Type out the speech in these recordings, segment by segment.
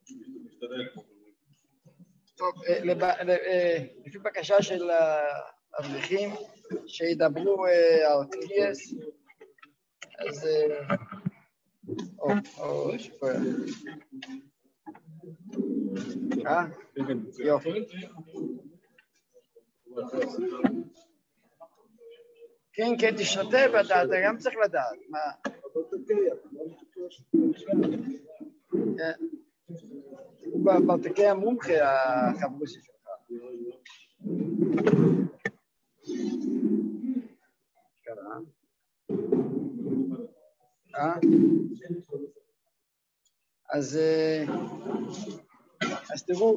טוב, לפי בקשה של האברכים שידברו האוטליאס, אז שפויה. יופי. כן, כן, תשתתף, אתה גם צריך לדעת. מה? הוא בתקי המומחה, החברוסי שלך. אז תראו,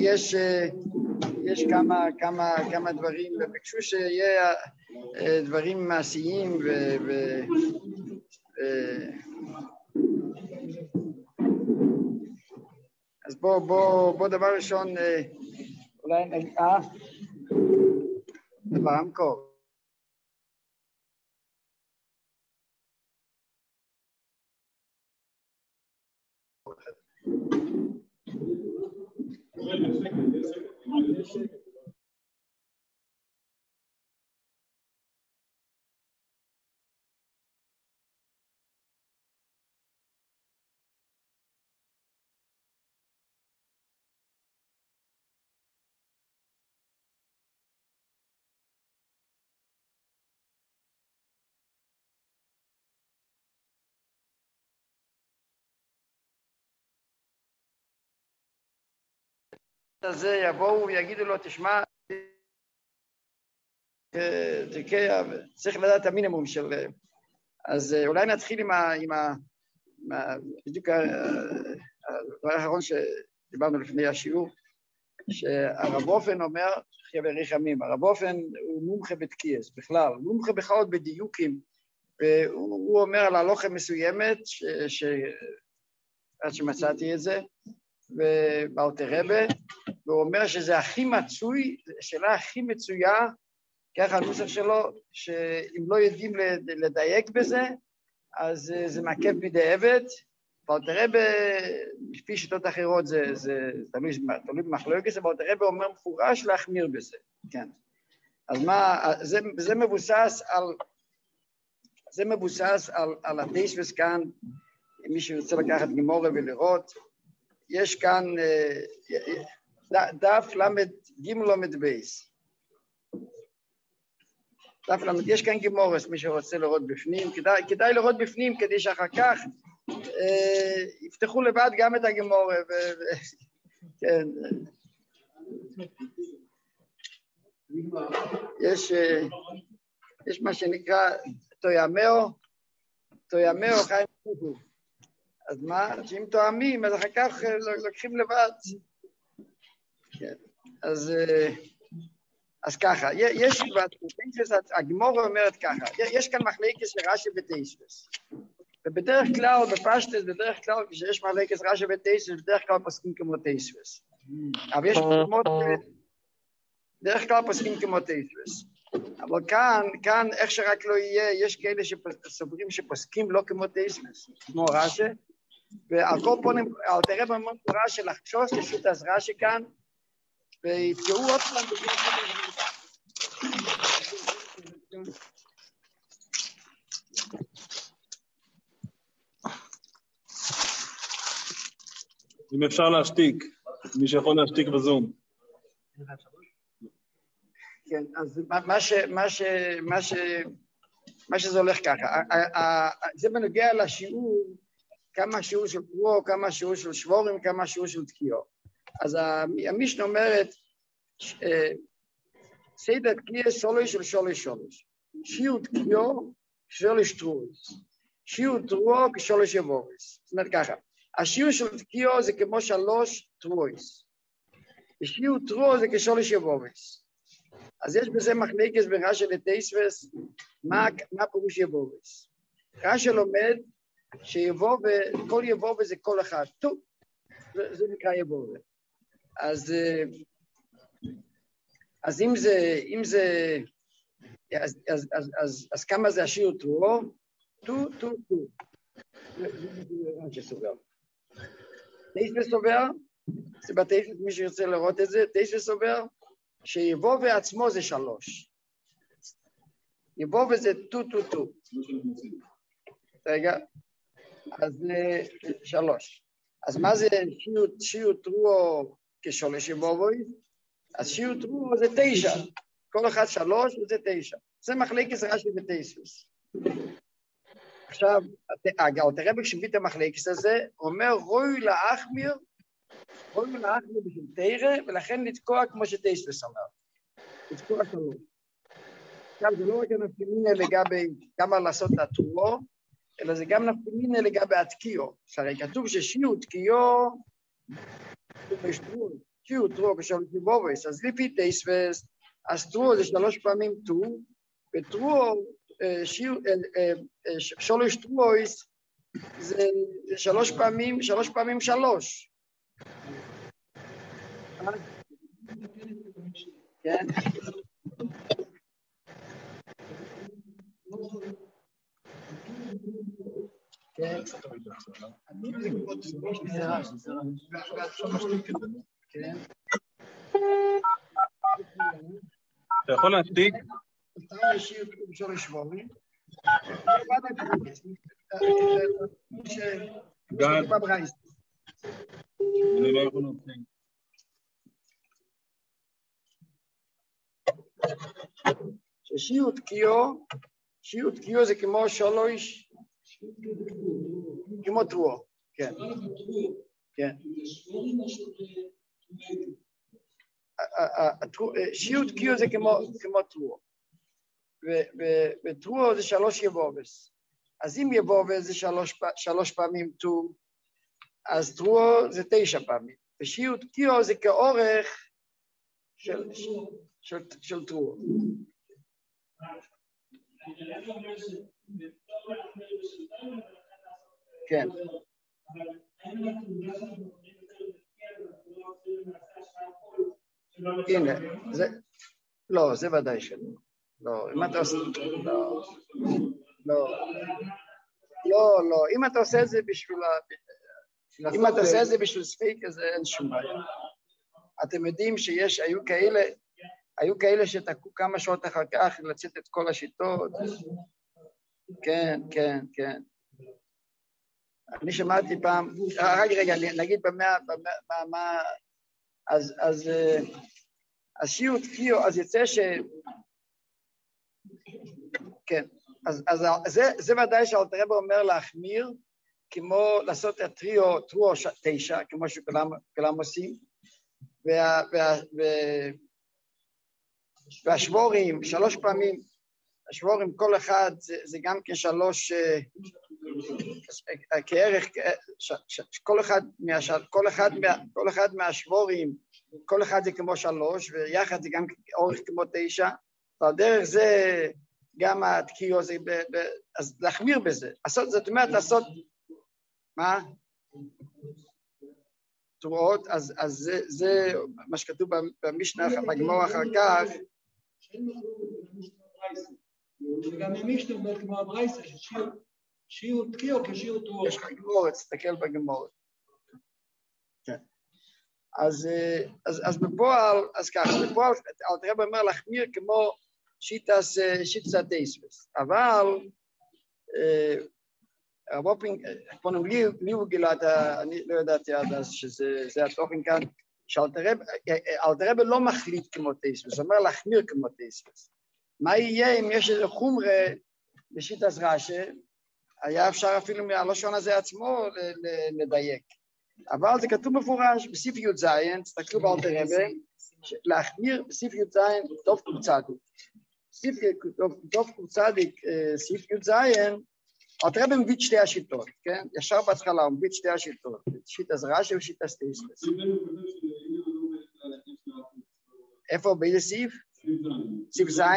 יש כמה דברים, וביקשו שיהיה דברים מעשיים אז בוא דבר ראשון, אולי נגיד, דבר המקור. הזה יבואו ויגידו לו, תשמע, צריך לדעת את המינימום של... אז אולי נתחיל עם בדיוק הדבר האחרון שדיברנו לפני השיעור, שהרב אופן אומר, חבר רחמים, הרב אופן הוא מומחה בתקיעס בכלל, הוא מומחה בכלל בדיוקים, והוא אומר על הלוכה מסוימת, עד שמצאתי את זה, ובאלתר רבה, והוא אומר שזה הכי מצוי, השאלה הכי מצויה, ככה הנוסח שלו, שאם לא יודעים לדייק בזה, אז זה מעכב בידי עבד, באלתר רבה, לפי שיטות אחרות, זה תלוי במחלוקת, באלתר רבה אומר מפורש להחמיר בזה, כן. אז מה, זה מבוסס על התייסבס כאן, מי שרוצה לקחת גמורה ולראות, יש כאן דף למד גימל למד בייס. דף למד, יש כאן גמורס, מי שרוצה לראות בפנים, כדאי לראות בפנים כדי שאחר כך יפתחו לבד גם את הגמורה. כן. יש מה שנקרא תוימאו חיים חוכו. אז מה, שאם תואמים, אז אחר כך לוקחים לבד. אז ככה, יש הגמורה אומרת ככה, יש כאן מחלקת של רש"י ותייסבס, ובדרך כלל, בפשטס, בדרך כלל, כשיש מחלקת רש"י ותייסבס, בדרך כלל פוסקים כמו תייסבס. אבל יש מקומות, בדרך כלל פוסקים כמו תייסבס. אבל כאן, איך שרק לא יהיה, יש כאלה שסוברים שפוסקים לא כמו תייסבס, כמו רש"י, ועל כל פונים, אלתר רבה אומר רש"י לחשוש לשיטת רש"י כאן, ויתקעו עוד פעם בגלל אם אפשר להשתיק, מי שיכול להשתיק בזום. כן, אז מה שזה הולך ככה, זה בנוגע לשיעור, כמה שיעור של קרוא, כמה שיעור של שבורים, כמה שיעור של תקיעו. אז המשנה אומרת, סדר תקיע שולש של שולש. שיעור תקיעו שולש טרויס. שיעור תרועו כשולש יבורס. זאת אומרת ככה, השיעור של תקיעו זה כמו 3 טרויס. ושיעור תרועו זה כשולש יבורס. אז יש בזה מחלקת בין רש"י לתייסבס, מה פירוש יבורס? רש"י לומד כל יבורס זה כל אחד. טוב, זה נקרא יבורס. אז אם זה, אז כמה זה השיעור תרועו? טו. תייסבס סובר, זה בתייסבס מי שירצה לראות את זה, תייסבס סובר, שיבוא ועצמו זה 3. יבוא וזה טו. רגע, אז 3. אז מה זה שיעוט רועו כשולש יבואבוי? אז שיעוט רועו זה 9. כל אחד 3 וזה 9. זה מחלקת רש"י ותייסבס. עכשיו, אלתר רבי כשמביא את המחלקת הזה, אומר רוי להחמיר בשביל תירא, ולכן לתקוע כמו שתייסבס אומר. לתקוע 3. עכשיו, זה לא רק הנפקמינה לגבי כמה לעשות את התרועה, אלא זה גם נפקמינה לגבי התקיעו. שהרי כתוב ששיעוט תקיעו, שיעוט תרועה כשולש יבואבויס, אז לפי תייסבס, אז תרועה זה 3 פעמים תו, ותרועה, שולש תרועויס, זה 3 פעמים 3. כן? כן. אתה יכול להשתיק? גד. אני לא יכול להשתיק. ששיעוט קיו זה כמו 3, כמו תרועה. כן. כן. שיעוט קיו זה כמו תרועה. ותרועה זה 3 יבובס. אז אם יבובס זה 3 פעמים תו, אז תרועה זה 9 פעמים. ושיעוט קיו זה כאורך של תרועה. כן. הנה, זה, לא, זה ודאי שלא. לא, אם אתה עושה, לא, אם אתה עושה את זה בשביל, אם אתה עושה את זה בשביל ספיק, אז אין שום בעיה. אתם יודעים שיש, היו כאלה שתקעו כמה שעות אחר כך לצאת את כל השיטות. כן. אני שמעתי פעם, רגע, נגיד במה, אז שיעוט קיו, אז יצא ש... כן, אז זה ודאי שאלתר רבי אומר להחמיר, כמו לעשות את תרועה 9, כמו שכולם עושים, והשבורים, 3 פעמים, השבורים כל אחד זה גם כ3, כערך, כל אחד מהשבורים, כל אחד זה כמו 3, ויחד זה גם אורך כמו 9, ועל דרך זה גם התקיעו, אז להחמיר בזה, זאת אומרת לעשות, מה? תרועות, אז זה מה שכתוב במשנה, בגמרא אחר כך. וגם המשנה אומר כמו הברייסה, ששיעוט תקיעו כשיעוט תרועות. יש לך גמרא, תסתכל בגמרא. כן. אז בפועל, אז ככה, בפועל, אלתר רבי אומר להחמיר כמו שיטס תייסבס, אבל הרבופינג, לי הוא גילה, אני לא ידעתי עד אז שזה התוכן כאן, שאלתר רבי לא מחליט כמו תייסבס, הוא אומר להחמיר כמו תייסבס. מה יהיה אם יש איזה חומרה בשיטס רש"י, היה אפשר אפילו מהלשון הזה עצמו לדייק. אבל זה כתוב מפורש בסעיף י"ז, תסתכלו באלתר רבי, להחמיר בסעיף י"ז דף קצ"ד. דף קצ"ד, סעיף י"ז, אלתר רבי מביא 2 השיטות, כן? ישר בהתחלה הוא מביא 2 השיטות, שיטס רש"י ושיטס תייסבס. איפה, באיזה סעיף? סעיף ז',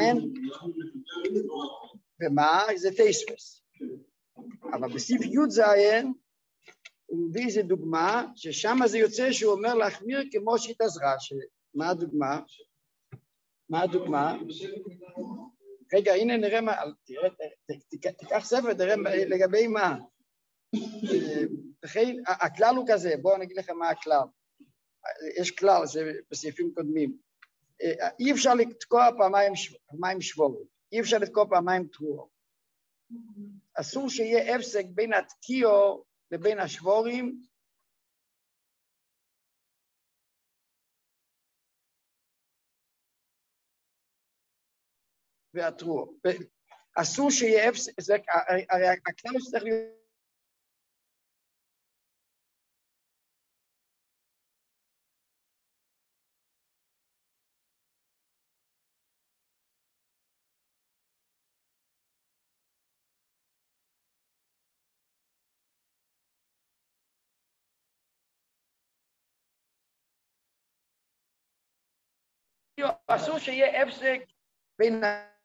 ומה? זה תייסבס. אבל בסעיף י"ז הוא מביא איזה דוגמה, ששם זה יוצא שהוא אומר להחמיר כמו שיטס רש"י. מה הדוגמה? מה הדוגמה? רגע, הנה נראה מה, תראה, תיקח ספר, תראה לגבי מה. וכן, הכלל הוא כזה, בואו אני אגיד לכם מה הכלל. יש כלל, זה בסעיפים קודמים. אי אפשר לתקוע פעמיים שבורות, אי אפשר לתקוע פעמיים תרועות. אסור שיהיה הפסק בין התקיעו לבין השבורים, והתרועות. אסור שיהיה הפסק, הרי הכלל שצריך להיות, אסור שיהיה הפסק בין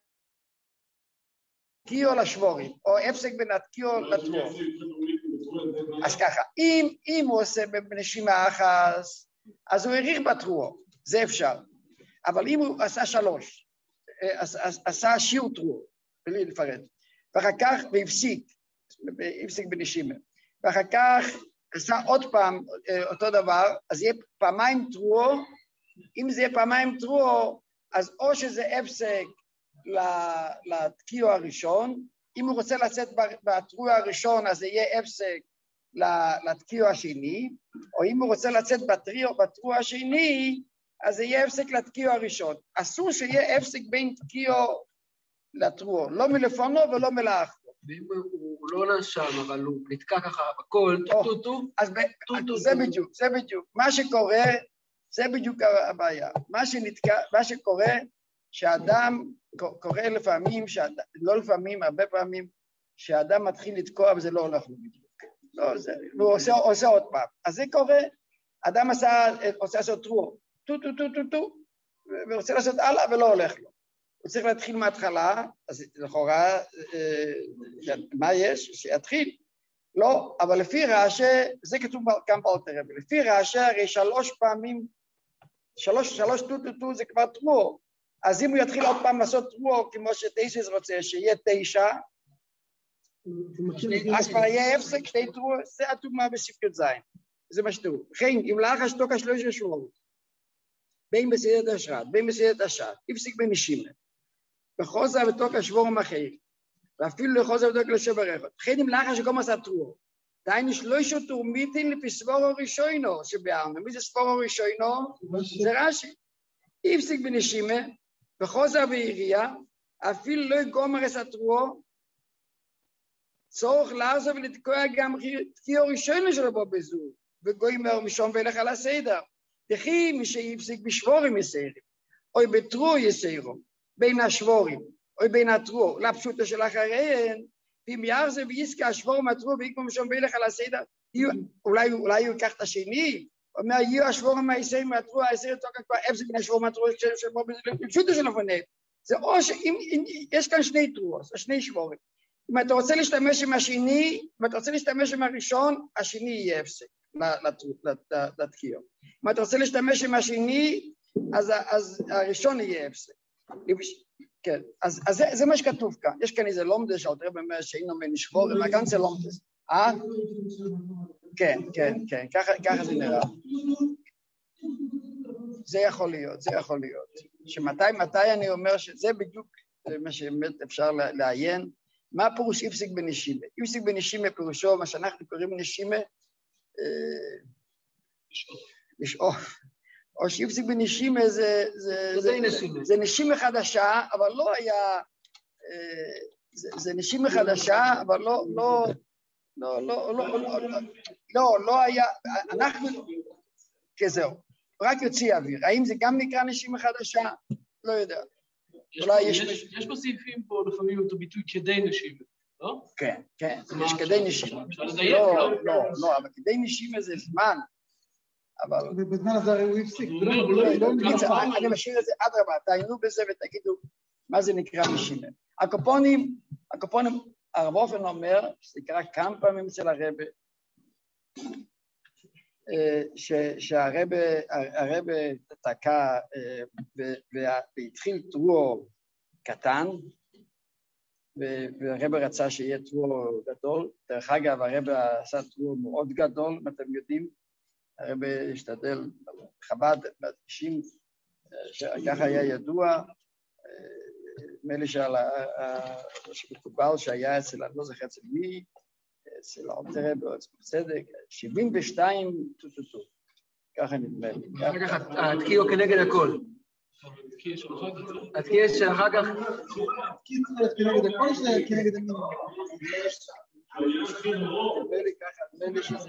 התקיעו לשבורים, או הפסק בין התקיעו לתרועות. אז ככה, אם הוא עושה בנשימה אחת, אז הוא העריך בתרועות, זה אפשר. אבל אם הוא עשה 3, עשה שיעור תרועות, בלי לפרט, ואחר כך והפסיק בנשימה, ואחר כך עשה עוד פעם אותו דבר, אז יהיה פעמיים תרועות. אם זה יהיה פעמיים תרועות, אז או שזה הפסק לתקיעו הראשון, אם הוא רוצה לצאת בתרועה הראשון, אז זה יהיה הפסק לתקיעו השני, או אם הוא רוצה לצאת בתרועה השני, אז זה יהיה הפסק לתקיעו הראשון. אסור שיהיה הפסק בין תקיעו לתרועה, לא מלפונו ולא מלאחרו. ואם הוא לא נשם, אבל הוא נתקע ככה בכל, אז זה בדיוק. מה שקורה, זה בדיוק הבעיה. מה שקורה, שאדם קורה לפעמים, לא לפעמים, הרבה פעמים, שהאדם מתחיל לתקוע וזה לא הולך לו בדיוק. והוא עושה עוד פעם. אז זה קורה, אדם רוצה לעשות טרו, ורוצה לעשות הלאה ולא הולך לו. הוא צריך להתחיל מההתחלה, אז לכאורה, מה יש? שיתחיל. לא, אבל לפי רש"י, זה כתוב גם באלתר רבי, לפי רש"י הרי 3 פעמים, 3 זה כבר טרו, אז אם הוא יתחיל עוד פעם לעשות טרו, כמו שטייסס רוצה, שיהיה 9, אז כבר יהיה הפסק 2 טרו, זה הדוגמה בספקות זין, זה מה שתראו. וכן, אם לאחר שתוקע 3 שבועות, בין בסיידת השרת, בין בסיידת השרת, הפסיק בנשימה, וחוזר ותוקע שבורים אחר, ואפילו לחוזר ותוקע לשבר אחד. וכן, אם לאחר שכל מסע טרו, דיינו 3 תורמיתין לפי סבורו ראשונו שבארנו. מי זה סבורו ראשונו? זה רש"י. הפסיק בנשימה, וחוזר וירייה, אפילו לא יגומר את הטרו, צורך לעזוב ולתקוע גם תקיעו ראשונו שלו בו בזור, וגוימר משום ולך על הסדר. תחי מי שיפסיק בשבורים יסיירים, או בטרו יסיירו, בין השבורים, או בין הטרו, לפשוטו של אחריהן, ואם יחזר ויזכה השבור מהטרו ויקום משום ולך על הסדר, אולי הוא ייקח את השני, אומר, יהיו השבור מהיסיירים מהטרו, היסיירים תוקע כבר אפסק בין השבור מהטרו שבו בפשוטו של לפניהם. זה או יש כאן 2 טרועות, 2 שבורים. אם אתה רוצה להשתמש עם השני, אם אתה רוצה להשתמש עם הראשון, השני יהיה הפסק לתקיעו. אם אתה רוצה להשתמש עם השני, אז הראשון יהיה הפסק. כן, אז זה מה שכתוב כאן. יש כאן איזה לומדס, שאלתר רבי אומר שאינו מנשבור, מה כאן זה לומדס? כן, ככה זה נראה. זה יכול להיות. שמתי אני אומר שזה בדיוק מה שבאמת אפשר לעיין, מה פירוש הפסיק בנשימה? הפסיק בנשימה פירושו, מה שאנחנו קוראים נשימה, לשאוף. או שהפסיק בנשימה זה נשימה חדשה, אבל לא היה, זה נשימה חדשה, אבל לא היה, אנחנו, כזהו, רק יוציא אוויר. האם זה גם נקרא נשימה חדשה? לא יודע. יש פה סעיפים פה לפעמים אותו ביטוי כדי נשימה, לא? כן, יש כדי נשימה. לא, אבל כדי נשימה זה זמן. אבל בזמן הזה הרי הוא הפסיק. אני משאיר את זה עד רבה, תעיינו בזה ותגידו מה זה נקרא נשימה. הקופונים, הרב אופן אומר, שזה נקרא כמה פעמים אצל הרבי, שהרבי תקע והתחיל טרור קטן, והרב רצה שיהיה טרור גדול. דרך אגב, הרב עשה טרור מאוד גדול, אם אתם יודעים. הרב השתדל, חב"ד, מדגישים, ככה היה ידוע, נדמה לי שמקובל שהיה אצל, אני לא זוכר אצל מי, אצל אלתר רבי או אצל צדק, 72 טוטוטו, ככה נדמה לי. אחר כך התקיעו כנגד הכל. התקיע שאחר כך... התקיע כנגד הכל או כנגד המינימום? נדמה לי שזה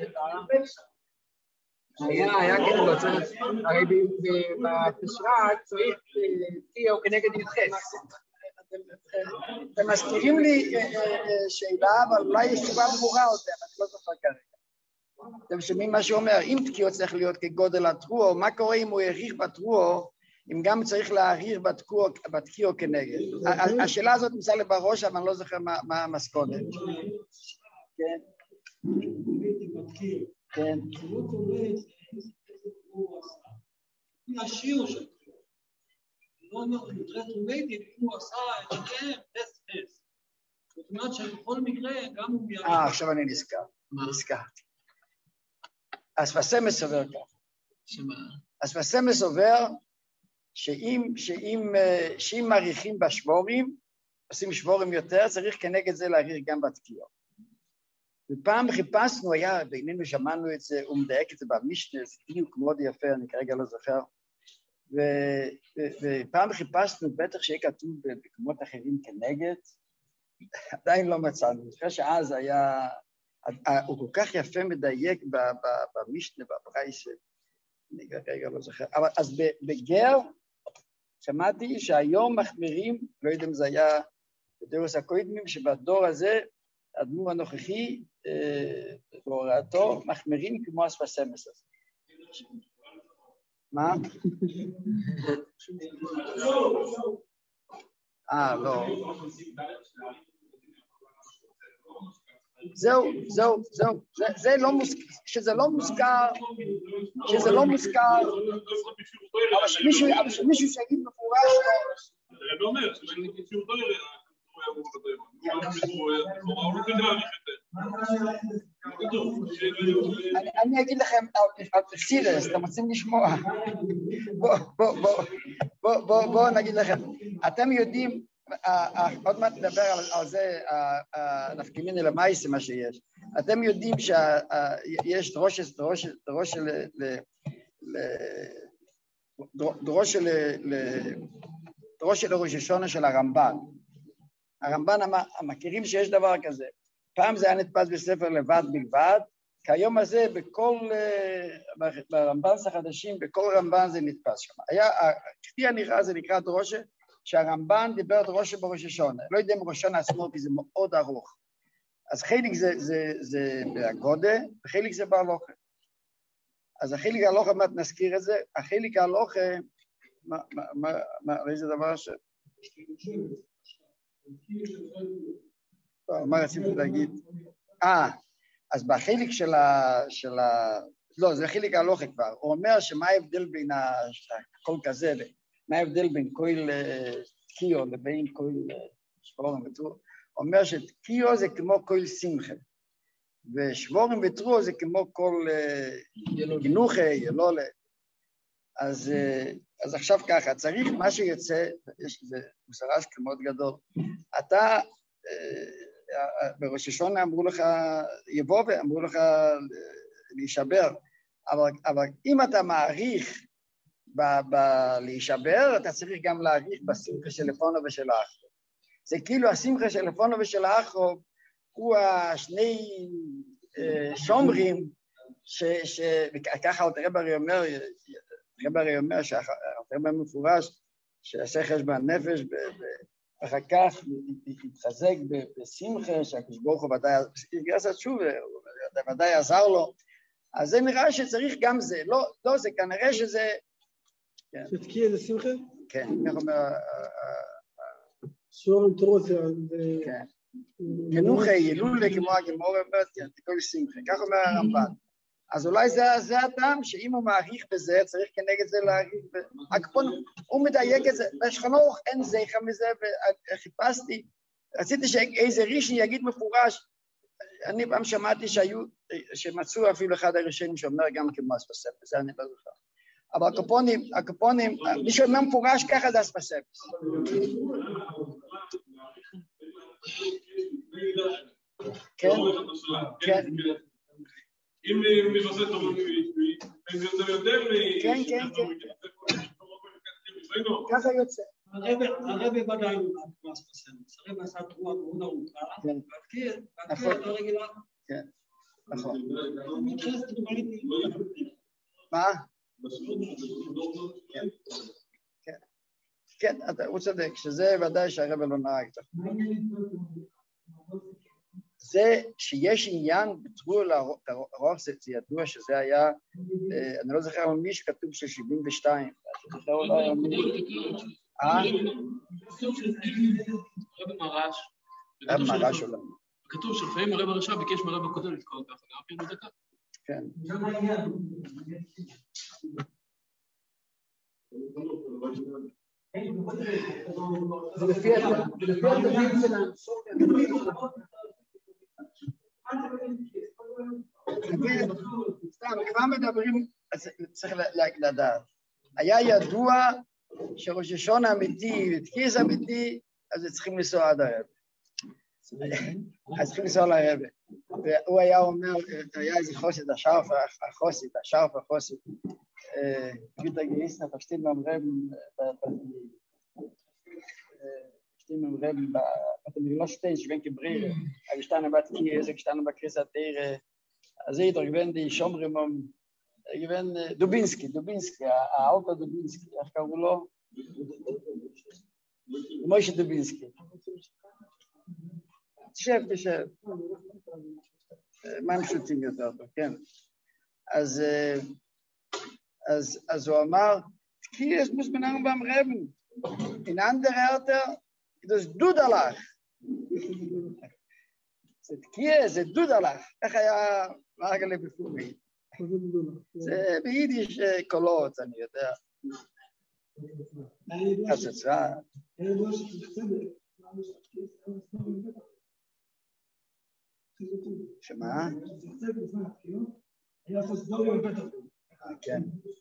היה כאילו, הרי בתשרת צריך תקיעו כנגד י"ח. אתם מזכירים לי שאלה, אבל אולי יש תשובה ברורה יותר, אני לא זוכר כרגע. אתם שומעים מה שאומר, אם תקיעו צריך להיות כגודל הטרור, מה קורה אם הוא העריך בטרור, אם גם צריך להעריך בתקיעו כנגד? השאלה הזאת נמצא לי בראש, אבל אני לא זוכר מה המסכונת. כן. כן. השיר שלו. לא אומר, רטרומטית, הוא עשה את שניהם, טס. זאת אומרת שבכל מקרה, גם הוא יעשה. עכשיו אני נזכר. אספסמס סובר כך. שמה? אספסמס סובר שאם מעריכים בשבורים, עושים שבורים יותר, צריך כנגד זה להעריך גם בתקיעות. ופעם חיפשנו, היה, בינינו שמענו את זה, הוא מדייק את זה במשנה, זה דיוק מאוד יפה, אני כרגע לא זוכר, ופעם חיפשנו, בטח שיהיה כתוב במקומות אחרים כנגד, עדיין לא מצאנו, אני חושב שאז היה, הוא כל כך יפה מדייק במשנה, בברייתא, אני כרגע לא זוכר, אבל אז בגר, שמעתי שהיום מחמירים, לא יודע אם זה היה בדורות הקודמים, שבדור הזה, האדמו"ר הנוכחי, בהוראתו, מחמירים כמו אספסמס הזה. מה? לא. זהו. זה לא מוזכר, שזה לא מוזכר, אבל שמישהו שיגיד מפורש לא. אני אומר, שמישהו אני אגיד לכם, סירס, אתם רוצים לשמוע? בואו נגיד לכם, אתם יודעים, עוד מעט נדבר על זה, נפקימיני למעשה מה שיש, אתם יודעים שיש דרוש של ראש השונה של הרמב"ן. הרמב"ן מכירים שיש דבר כזה. פעם זה היה נתפס בספר לבד בלבד, כיום הזה ברמב"נס החדשים, בכל רמב"ן זה נתפס שם. כפי הנראה זה נקרא דרושה, שהרמב"ן דיבר דרושה בראש השונה. לא יודע אם ראש השונה עצמו, כי זה מאוד ארוך. אז חלק זה בהגודה, וחלק זה בהלוכה. אז החלק ההלוכה, מה נזכיר את זה? החלק ההלוכה, איזה דבר ש... מה רציתי להגיד? אז בחלק של לא, זה חלק ההלוכה כבר. הוא אומר שמה ההבדל בין הכל כזה, מה ההבדל בין כל תקיעו לבין כל שבורים וטרור? הוא אומר שתקיעו זה כמו כל שמחה, ושבורים וטרור זה כמו כל גינוחה, ילולה. אז עכשיו ככה, צריך מה שיוצא, יש איזה מוסרש מאוד גדול, אתה, בראש השונה אמרו לך, יבוא ואמרו לך להישבר, אבל אם אתה מעריך להישבר, אתה צריך גם להעריך בשמחה של לפונו ושל האחרו. זה כאילו השמחה של לפונו ושל האחרו, הוא השני שומרים, וככה הרב הרי אומר, שהרב מפורש, שיעשה חשבון נפש, ואחר כך יתחזק בשמחה, שהקדוש ברוך הוא ודאי עזר לו, אז זה נראה שצריך גם זה, לא, זה כנראה שזה... שתקיע זה שמחה? כן, איך אומר... שורם תורות זה... כן. חינוך ילולה כמו הגמור אומרת, כן, תקול שמחה, כך אומר הרמב"ן. אז אולי זה הטעם, שאם הוא מעריך בזה, צריך כנגד זה להעריך בזה. הוא מדייק את זה, בשכנוך אין זכר מזה, וחיפשתי, רציתי שאיזה רישן יגיד מפורש, אני פעם שמעתי שמצאו אפילו אחד הראשונים שאומר גם כמו אספספס, זה אני לא זוכר. אבל הקופונים, מי שאומר מפורש ככה זה אספספס. כן, כן. אם מבסס אומרים הם יוצא יותר כן, כן, כן. ככה יוצא. הרבי ודאי הוא אספספס. הרבי עשה תרועה מאוד ארוכה, והתקיע לא רגילה. כן, נכון. מתחילת דוגמנית. מה? כן, הוא צודק, שזה ודאי שהרבי לא נהג. זה שיש עניין בתרוע לרוח, זה ידוע שזה היה, אני לא זוכר על מי שכתוב של 72. רבי מרש. רבי מרש עולם. כתוב שלפעמים הרב הרשע ביקש מהרב הקודם לתקוע ככה, גם פעמים דקה. כן. זה לפי התווים של האנסופיה. סתם, כבר מדברים, צריך לדעת. היה ידוע שראש השונה אמיתי ותקיס אמיתי, אז צריכים לנסוע עד הרב. אז צריכים לנסוע לרב. והוא היה אומר, היה איזה חוסית, השרף החוסית. גיטה גייסנה, פשטים מהמרב, לא שתיים שבין כבריר, הגשתנו בת קייס, הגשתנו בקריסת תיר, אז זה התרגבן די שומרמום, גוון דובינסקי, האוטו דובינסקי, איך קראו לו? מוישה דובינסקי. תשב. מה הם שותים יותר טוב, כן. אז הוא אמר, קייס מוס בנאנו במרבן, in andere Erte, das Dudalach. זה תקיע, זה דודלך. איך היה מרגלה בפומי? זה ביידיש קולות, אני יודע. חצצרה. שמה? כן.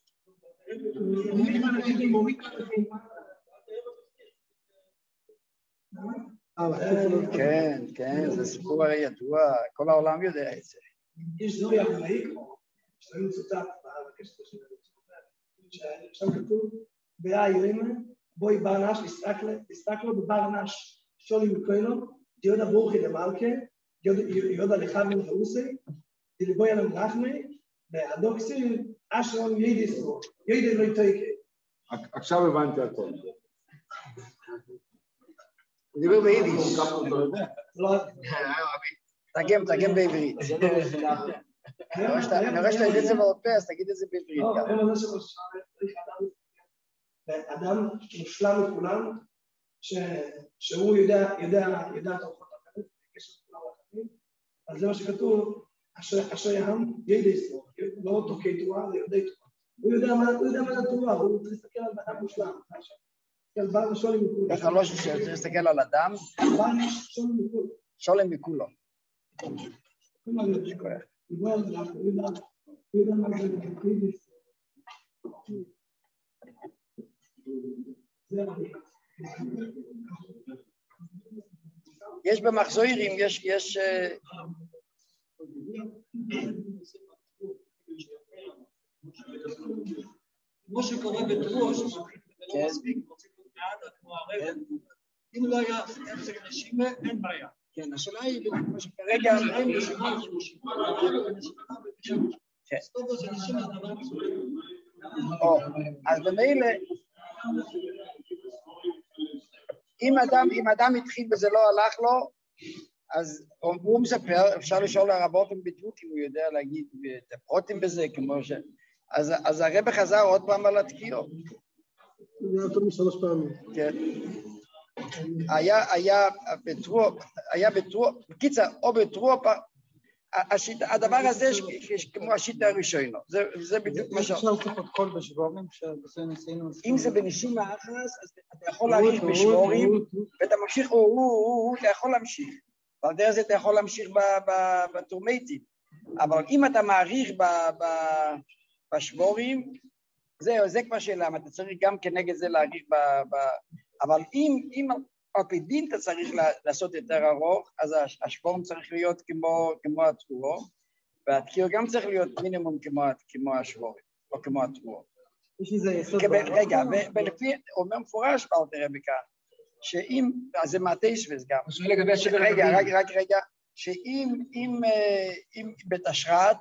כן, זה סיפור הרי ידוע, כל העולם יודע את זה. יש זוהי אחראי כמו, שהיו צוטט בקשת של שם כתוב, והאירימה, בואי ברנש, הסתכלו בברנש, שולי מקוילו, דיודה ברוכי למלכה, דיודה לחבין חרוסי, דלבוי על המרחמי, והדוקסי, אשרון יידיסו, יידי לא יתויקי. עכשיו הבנתי הכל. הוא דיבר ביידיש. תרגם בעברית. אני רואה שאתה יודע את זה בעופה, אז תגיד את זה בעברית. אדם מושלם מכולם, שהוא יודע את אורחות אחרת, בקשר לכולם האחרים, אז זה מה שכתוב, אשר יהם יידיסו, לא אותו כתורה, זה יודע תורה. הוא יודע מה זה תורה, הוא צריך להסתכל על אדם מושלם. איך לא שצריך להסתכל על אדם? שולם מכולו. יש במחזוירים, יש... כמו שקורה בתרוש, זה לא מספיק, רוצים להיות מעד, כמו הרב. אם לא היה הפסק נשימה, אין בעיה. כן, השאלה היא, כמו שכרגע... אין נשימה, יש נשימה. כן. סטובו זה נשימה, זה דבר מסוים. אז במילא, אם אדם התחיל וזה לא הלך לו, אז הוא מספר, אפשר לשאול לרבות בדיוק אם הוא יודע להגיד את הפרוטים בזה, כמו ש... אז הרב חזר עוד פעם על התקיעות. זה היה יותר משלוש פעמים. כן. היה בתרוע, בקיצר, או בתרוע, הדבר הזה כמו השיטה הראשונה, זה בדיוק מה ש... אפשר לעשות עוד קול בשבורים, כשבזה ניסינו... אם זה בנשימה אחת, אז אתה יכול להאריך בשבורים, ואתה ממשיך, אתה יכול להמשיך. ועל דרך זה אתה יכול להמשיך בטורמטים. אבל אם אתה מעריך בשבורים, זה כבר שאלה, אתה צריך גם כנגד זה להעריך אבל אם על פי דין אתה צריך לעשות יותר ארוך, אז השבורים צריך להיות כמו התרועה, והתקיעו גם צריך להיות מינימום כמו השבורים, או כמו התרועה. רגע, ולפי אומר מפורש באלתר רבי כאן, שאם, אז זה מהטייסבס גם, רגע, שאם בתשרת,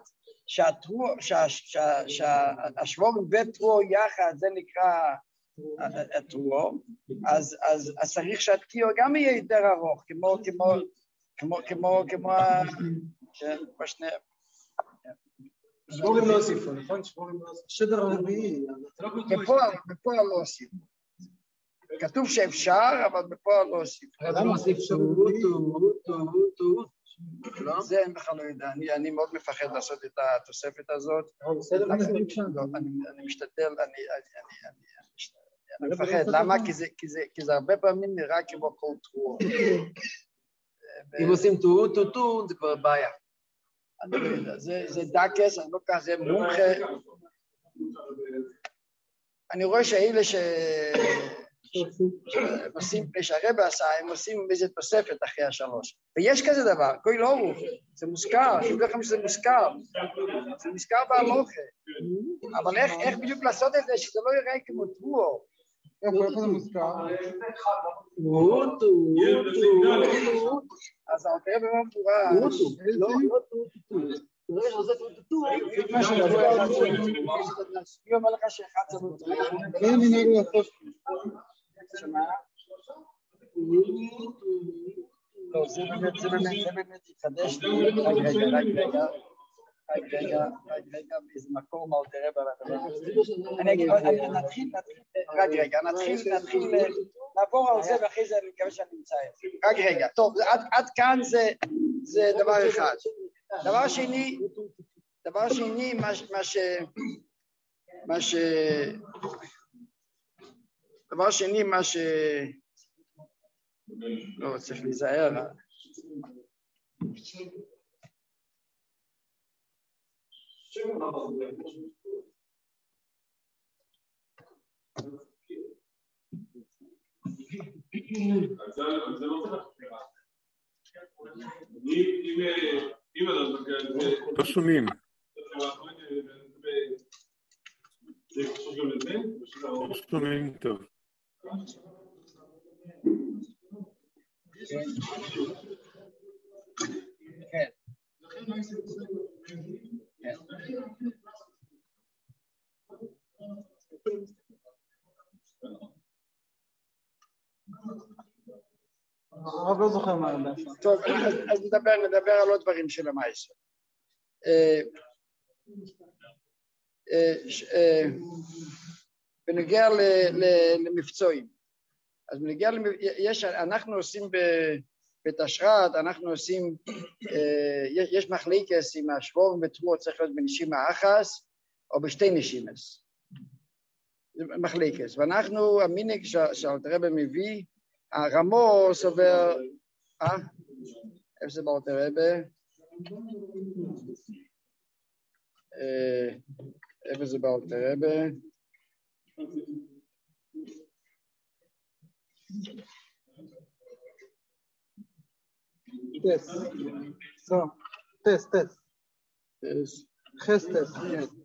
שהשבורים וטרור יחד, זה נקרא הטרור, אז צריך שהתקיעו גם יהיה יותר ארוך, כמו שבורים לא הוסיפו, נכון? שבורים לא הוסיפו. שדר הרביעי. בפועל לא הוסיפו. כתוב שאפשר, אבל בפועל לא הוסיפו. למה הוסיפו? זה אני בכלל לא יודע, אני מאוד מפחד לעשות את התוספת הזאת. אני משתדל, אני מפחד. למה? כי זה הרבה פעמים נראה כמו כל תרור. אם עושים טו, זה כבר בעיה. אני לא יודע, זה דקס, אני לא כזה מומחה. אני רואה שאלה שעושים פני שהרבא עשה, הם עושים איזה תוספת אחרי השלוש. ויש כזה דבר, כל לא הוא, זה מוזכר, שיודע לכם שזה מוזכר. זה מוזכר בהלוכה. אבל איך בדיוק לעשות את זה, שזה לא יראה כמו טרור. איפה זה מוזכר? אז האלתר רבי מפורש. אני אומר לך שאחד זה מותר. כן, מנהג לעשות. לא, זה באמת התחדש. רגע, באיזה מקום מאלתר רבי. נתחיל לעבור על זה, ואחרי זה אני מקווה שאני נמצא את זה. רק רגע, טוב, עד כאן זה דבר אחד. דבר שני, לא, צריך להיזהר. לא שומעים. לא שומעים טוב. כן. הרב לא זוכר מה הרבה. טוב, אז נדבר על עוד דברים של המעשה. בנוגע למבצועים. אז בנוגע, אנחנו עושים בתשרת, אנחנו עושים, יש מחלקס עם השבורים וטרור צריך להיות בנשימה אחס, או בשתי נשימס. זה מחלקס. ואנחנו, המנהג שאלתר רבי מביא, הרמו סובר, איפה זה באלתר רבי? איפה זה באלתר רבי? טס. חס טס.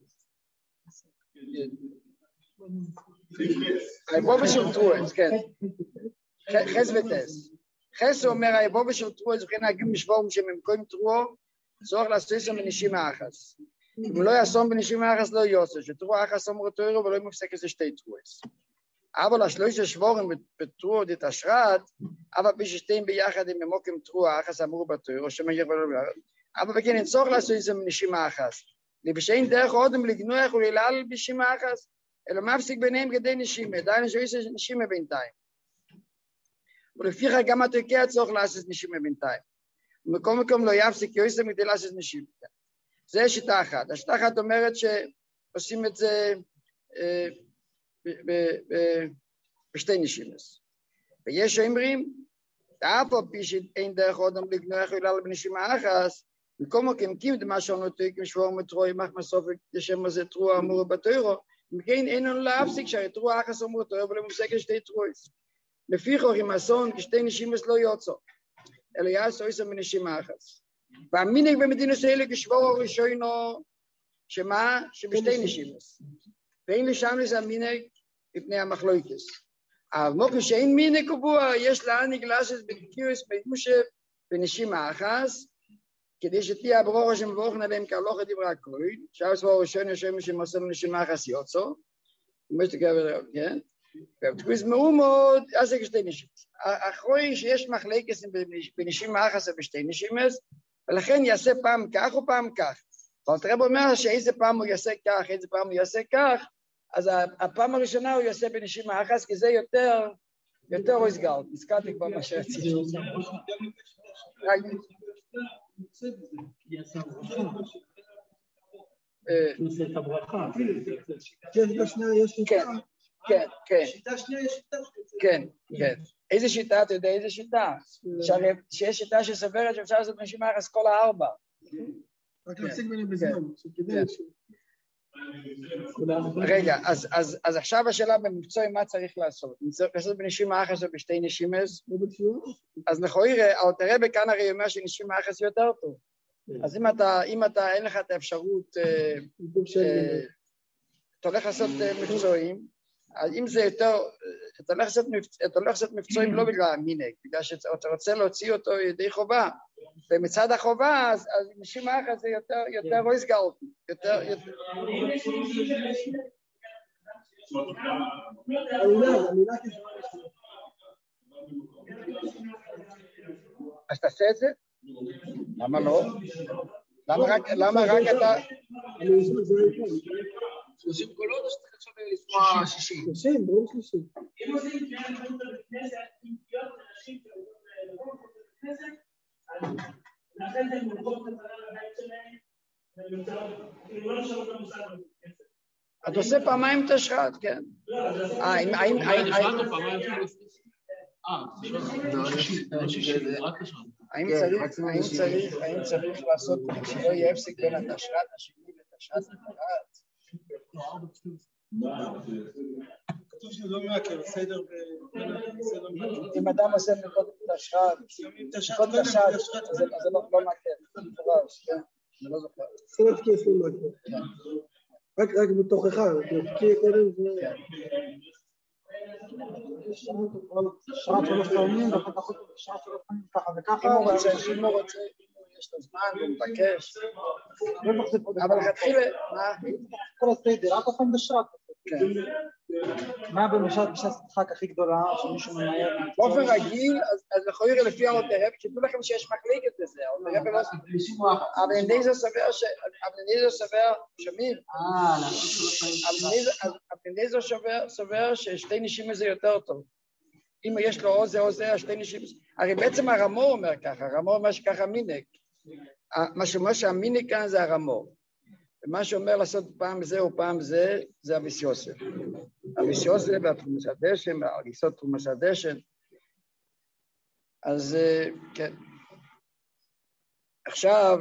היבובה של טרועס, כן. חס וטס. חס אומר היבובה של טרועס, וכן נהגים משבורים שממקום טרוע, צורך לעשות שם בנשימה אחס. אם הוא לא יעשום בנשימה אחס לא יוצא, שטרוע אחס אמרו תוירו ולא מפסק איזה שתי טרועס. אבל השלושה שבורים בטרוע דתשרת, אבל בשתיים ביחד עם ממוקם טרוע אחס אמרו בתוירו, שמגיע ולא אבל בכן אין צורך לעשות את זה בנשימה אחס. לבשאין דרך אודם לגנוח ולהלל בנשימה אחס, אלא מפסיק ביניהם כדי נשימה, דיינו שעושה נשימה בינתיים. ולפיכך גם התוקע צורך לעשות נשימה בינתיים. ומקום מקום לא יפסיק יועסה כדי לעשות נשימה. זה שיטה אחת. השיטה אחת אומרת שעושים את זה בשתי נשימס. ויש שאומרים, אף על פי שאין דרך אדם לגנוח אלא בנשימה אחת, במקום הקמקים דמה שעונותו כמשבור מטרוי מחמסוף לשם הזה תרוע אמור בתוירו, מכן אין לנו להפסיק שהרי תרוע אחת אמור תוירו ולמושג שתי תרויס. לפי חוק עם אסון כשתי נשימס לא יוצא, אלא יעשו איסה בנשימה אחת. והמינק במדינות האלה כשבור הראשונו, שמה? שבשתי נשימס. ואין לשם לזה המינק מפני המחלוקס. אבל מוקם שאין מינק קבוע, יש להעניק לעשות בקיוס ביושב בנשימה אחת, כדי שתהיה הברור שמבורך נביהם כהלוך דברי הכהן, שער סבור ראשון יושב שמוסר נשימה אחת יוצא, כן? ובתקוס מאוד, אז זה כשתי נשימס. אחרי שיש מחלקס בנשימה אחת ובשתי נשימס, ולכן יעשה פעם כך או פעם כך. אבל תראה אומר שאיזה פעם הוא יעשה כך, איזה פעם הוא יעשה כך, אז הפעם הראשונה הוא יעשה בנשימה אחת, כי זה יותר רוסגל. נזכרתי כבר מה שרציתי. עושה את הברכה. יש בשנייה, יש שיטה. כן. שיטה שנייה יש שיטה. כן. איזה שיטה, אתה יודע איזה שיטה? שיש שיטה שסברת שאפשר לעשות נשימה אחת כל הארבע. רק להפסיק ביניהם בזמן. רגע, אז עכשיו השאלה במקצוע מה צריך לעשות? אם צריך לעשות בנשימה אחת או בשתי נשימס, אז לכאורה, תראה בכאן הרי אומר שנשימה אחת יותר טוב. אז אם אתה אין לך את האפשרות, אתה הולך לעשות מקצועים, אז אם זה יותר, אתה הולך לעשות מקצועים לא בגלל המינק, בגלל שאתה רוצה להוציא אותו ידי חובה, ומצד החובה, אז נשימה אחת זה יותר רויסגל, יותר... אז תעשה את זה? למה לא? למה רק אתה... 30 קולות או שצריך עכשיו לשמוע 60? 30, ברור 30. אם עושים קריאה לבוא בבית כנסת, עם פגיעות אנשים לבוא בבית כנסת, אז לכן הם מולכות את הצרה לבית שלהם, כאילו לא נשאר אותם מושג בבית כנסת. אתה עושה פעמיים תשחט, כן. האם צריך לעשות שלא יהיה הפסיק בין התשחט השני לתשחט לתשחט? כתוב שזה לא מעקר, סדר אם אדם עושה קודם תשחט, קודם תשחט, אז זה לא מעקר, אני לא זוכר. סרט כיף לא מעקר. רק בתוכך, כי קודם זה... שרת שלוש פעמים, ואחר כך שרת שלוש פעמים ככה וככה. אם הוא רוצה, יש לו זמן, הוא מבקש. אבל להתחיל... כל הסדר, רק אופן בשרת. מה במשל בשעת משחק הכי גדולה שמישהו ממהר? באופן רגיל, אז לכאורה לפי האוטרב, שתדעו לכם שיש מחלקת לזה, אבל אינדזו סבר, שמיר, אבל אינדזו סבר ששתי נשימה זה יותר טוב. אם יש לו או זה, שתי נשימה, הרי בעצם הרמור אומר ככה, הרמור אומר שככה מינק, מה שאומר שהמינק כאן זה הרמור. ומה שאומר לעשות פעם זה או פעם זה, זה אביס יוסף. אביס יוסף והתרומס הדשן, והריסות תרומס הדשן. אז כן. עכשיו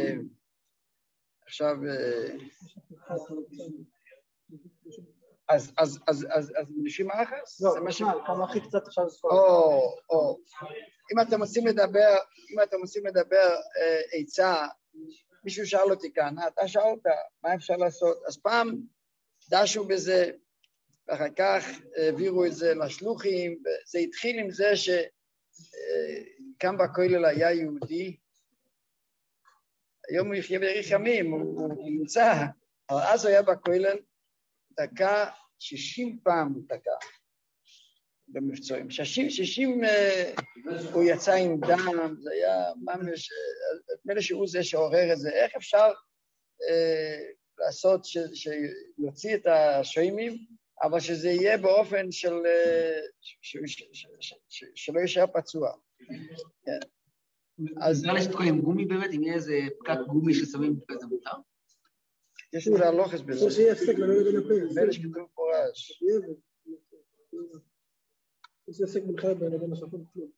נשימה אחת? לא, כמה הכי קצת עכשיו לזכור. אם אתם רוצים לדבר עצה, מישהו שאל אותי כאן, אתה שאלת, מה אפשר לעשות? אז פעם דשו בזה, ואחר כך העבירו את זה לשלוחים, וזה התחיל עם זה שכאן בכולל היה יהודי, היום הוא יחיה בעריך ימים, הוא נמצא, אבל אז הוא היה בכולל, דקה 60 פעם הוא דקה במבצועים, 60 הוא יצא עם דם, זה היה ממש, נדמה שהוא זה שעורר את זה, איך אפשר לעשות שיוציא את השוימים, אבל שזה יהיה באופן שלא יישאר פצוע. אז נראה לשתקו עם גומי באמת, אם יהיה איזה פקק גומי ששמים בזה מותר? יש לזה הלוחס בזה. שיהיה הפסק ולא יהיה לנפל. ואלה שכתוב פורש. זה עסק בלחלת בין השפות כלום.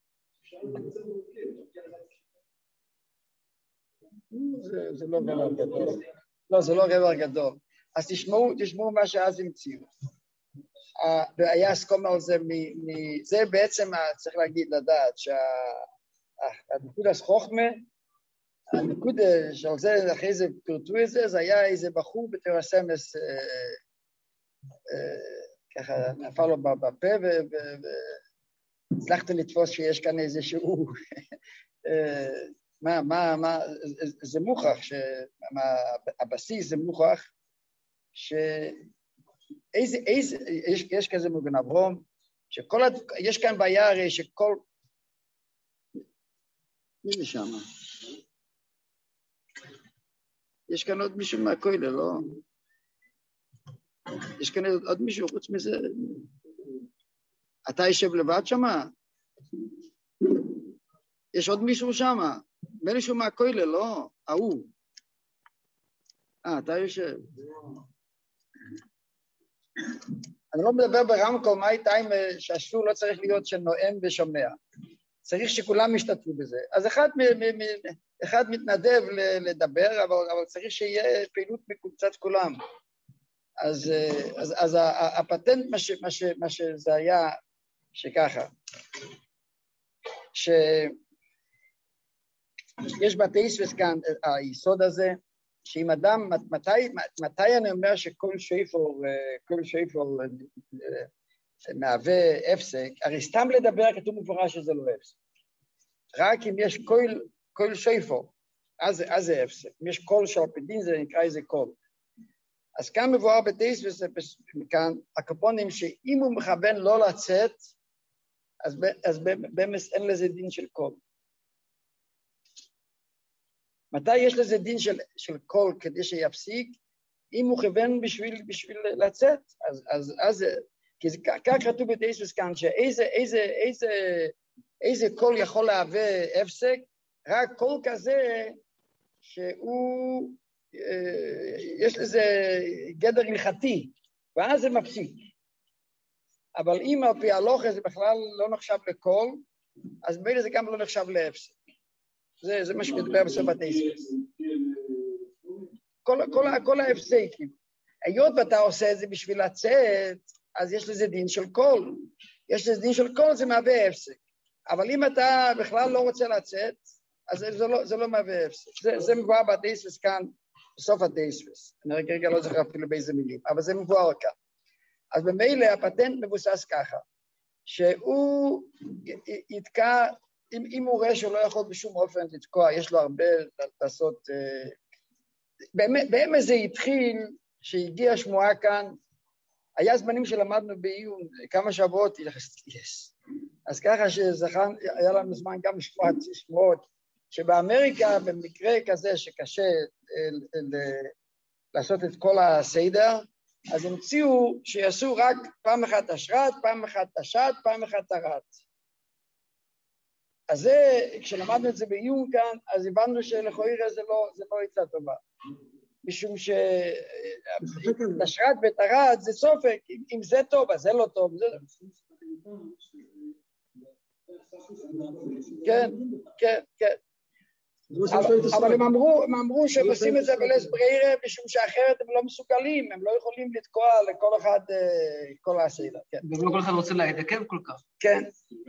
זה לא דבר גדול. לא, זה לא דבר גדול. אז תשמעו מה שאז המציאו. והיה הסכום על זה, זה בעצם צריך לדעת שהנקוד הסחוכמה, הנקוד שעל זה אחרי זה פרטו את זה, זה היה איזה בחור בתרסמס, ככה נפל לו בפה, והצלחתי לתפוס שיש כאן איזשהו, זה מוכח, הבסיס זה מוכח, יש כזה מגן אברום, יש כאן בעיה הרי שכל, מי זה שם? יש כאן עוד מישהו מהכולל, לא? יש כאן עוד מישהו חוץ מזה? אתה יושב לבד שם? יש עוד מישהו שם? מישהו מהכולל, לא? ההוא. אתה יושב. אני לא מדבר ברמקול, מה איתה אם שהשיעור לא צריך להיות שנואם ושומע. צריך שכולם ישתתפו בזה. אז אחד מתנדב לדבר, אבל צריך שיהיה פעילות מקבוצת כולם. אז הפטנט מה שזה היה, שככה, שיש בתאיסטוס כאן היסוד הזה, שאם אדם, מתי אני אומר שכל שייפור מהווה הפסק, הרי סתם לדבר כתוב מפורש שזה לא הפסק. רק אם יש כל שייפור, אז זה הפסק. אם יש קול שהפדין זה נקרא איזה קול. אז כאן מבואר בתאיסטוס, כאן הקופונים שאם הוא מכוון לא לצאת, אז במס אין לזה דין של קול. מתי יש לזה דין של קול כדי שיפסיק? אם הוא כיוון בשביל לצאת, אז כי כך כתוב בתאיסטוס כאן, שאיזה קול יכול להווה הפסק, רק קול כזה שהוא, יש לזה גדר הלכתי, ואז זה מפסיק. אבל אם על פי ההלכה זה בכלל לא נחשב לקול, אז מילא זה גם לא נחשב להפסק. זה מה שמדבר בסוף התאיסטוס. כל ההפסקים. היות ואתה עושה את זה בשביל לצאת, אז יש לזה דין של קול. יש לזה דין של קול, זה מהווה הפסק. אבל אם אתה בכלל לא רוצה לצאת, אז זה לא מהווה הפסק. זה מבואר בתאיסטוס כאן, בסוף התאיסטוס. אני רגע לא זוכר אפילו באיזה מילים, אבל זה מבואר כאן. אז במילא הפטנט מבוסס ככה, שהוא יתקע, אם הוא רואה שהוא לא יכול בשום אופן לתקוע, יש לו הרבה לעשות, באמת זה התחיל, שהגיע שמועה כאן, היה זמנים שלמדנו בעיון, כמה שבועות, אז ככה שזכן, היה לנו זמן גם לשמועות, שבאמריקה במקרה כזה שקשה לעשות את כל הסדר, אז המציאו שיעשו רק פעם אחת השרת, פעם אחת השת, פעם אחת הרת. אז זה, כשלמדנו את זה בעיון כאן, אז הבנו שלכאורה זה לא יצא טובה. משום שהשרת ואת הרת זה סופק, אם זה טוב, אז זה לא טוב. כן. אבל הם אמרו שהם עושים את זה בלס ברירה, משום שאחרת הם לא מסוגלים, הם לא יכולים לתקוע לכל אחד, כל הסדר. ולא כל אחד רוצה להתעכב כל כך. כן.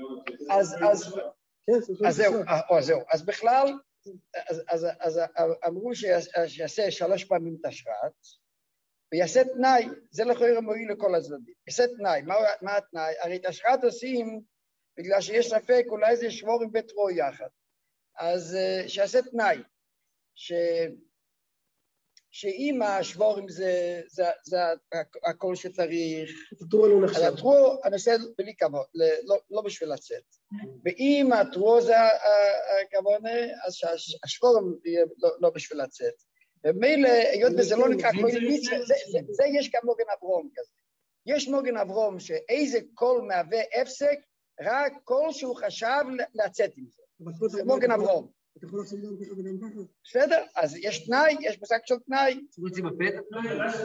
אז זהו. אז בכלל, אז אמרו שיעשה 3 פעמים את השרת, ויעשה תנאי, זה לכאורה מועיל לכל הצדדים. יעשה תנאי, מה התנאי? הרי את השרת עושים בגלל שיש ספק, אולי זה שבורים וטרו יחד. אז שיעשה תנאי, שאם השבורים זה הכל שצריך, אז הטרו, אני עושה בלי כבוד, לא בשביל לצאת. ואם הטרו זה הכבוד, אז השבורים יהיה לא בשביל לצאת. ומילא, היות וזה לא נקרא כל מצווה, זה יש גם מוגן אברום כזה. יש מוגן אברום שאיזה קול מהווה הפסק, רק קול שהוא חשב לצאת עם זה. זה מוגן אברום. אתה יכול לעשות גם ככה וגם ככה? בסדר, אז יש תנאי, יש מושג של תנאי.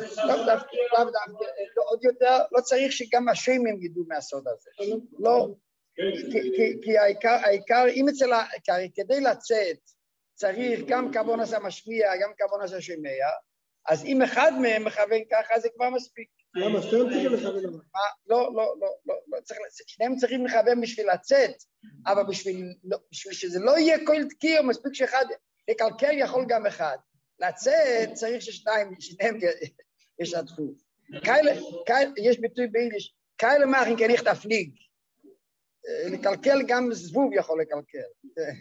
עוד יותר, לא צריך שגם השמים ידעו מהסוד הזה. לא, כי העיקר, אם אצל, כדי לצאת, צריך גם כוונס המשמיע, גם כוונס השומע, אז אם אחד מהם מכוון ככה, זה כבר מספיק. למה? שניהם צריכים לכוון למה? לא, שניהם צריכים לכוון בשביל לצאת, אבל בשביל שזה לא יהיה כל תקיר, מספיק שאחד לקלקל יכול גם אחד. לצאת צריך ששניהם ישתפו. יש ביטוי ביידיש, כאלה מאכן כן איך תפליג. לקלקל גם זבוב יכול לקלקל.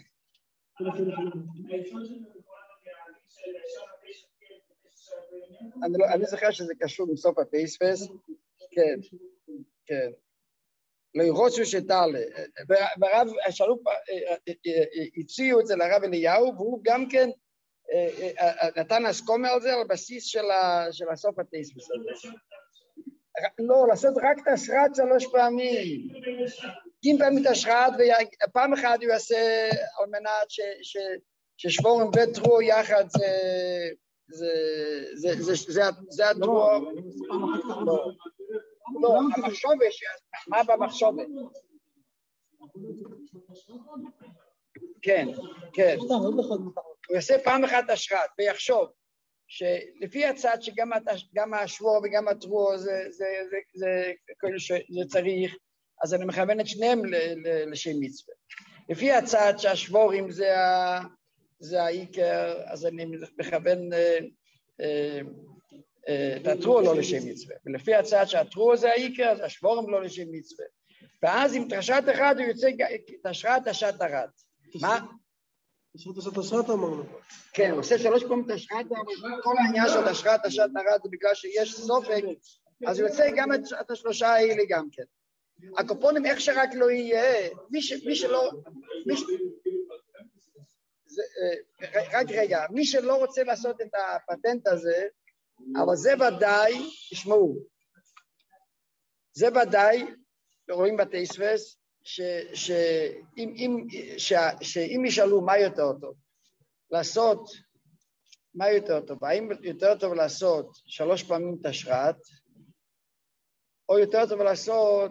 אני זוכר שזה קשור בסוף הפייספס. כן, כן. לא ירוצו שתעלה. והרב השלום הציעו את זה לרב אליהו, והוא גם כן נתן הסכומה על זה על בסיס של הסוף הפייספס הזה. לא, לעשות רק את השרת 3 פעמים. אם פעמים את השרת, ופעם אחת הוא יעשה על מנת ששבורם וטרו יחד, זה הדרור. לא, המחשובה, מה במחשובה? כן, כן. הוא יעשה פעם אחת את השרת, ויחשוב שלפי הצד שגם השבוע וגם הדרור זה צריך, אז אני מכוון את שניהם לשם מצווה. לפי הצד שהשבורים זה העיקר, אז אני מכוון את הטרור לא לשם מצווה. ולפי הצד שהטרור זה העיקר, אז השבורים לא לשם מצווה. ואז עם תשרת אחד הוא יוצא תשרת תשת הרד. מה? תשרת השרת אמרנו. כן, הוא עושה 3 פעמים תשרת, אבל כל העניין של תשרת תשת הרד זה בגלל שיש סופק, אז הוא יוצא גם את השלושה האלה גם כן. הקופונים איך שרק לא יהיה, מי שלא, רק רגע, מי שלא רוצה לעשות את הפטנט הזה, אבל זה ודאי, תשמעו, זה ודאי, רואים בתייספס, שאם ישאלו מה יותר טוב, לעשות, מה יותר טוב, האם יותר טוב לעשות 3 פעמים תשרת, או יותר טוב לעשות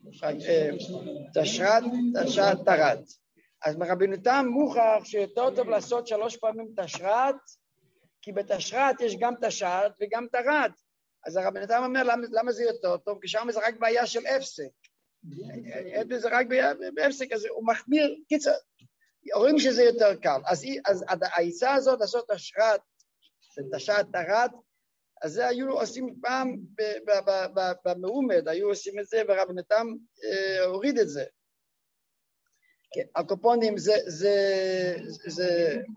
תשרת, תשת, תרד. אז מרבנותם מוכח שיותר טוב לעשות 3 פעמים תשרת, כי בתשרת יש גם תשת וגם תרד. אז הרבנותם אומר למה זה יותר טוב, כי שם זה רק בעיה של הפסק. זה רק בהפסק, אז הוא מחמיר, קיצר, רואים שזה יותר קל. אז העיצה הזאת לעשות תשרת, תשת, תרד, אז זה היו עושים פעם במעומד, היו עושים את זה, ורבנותם הוריד את זה. הקופונים זה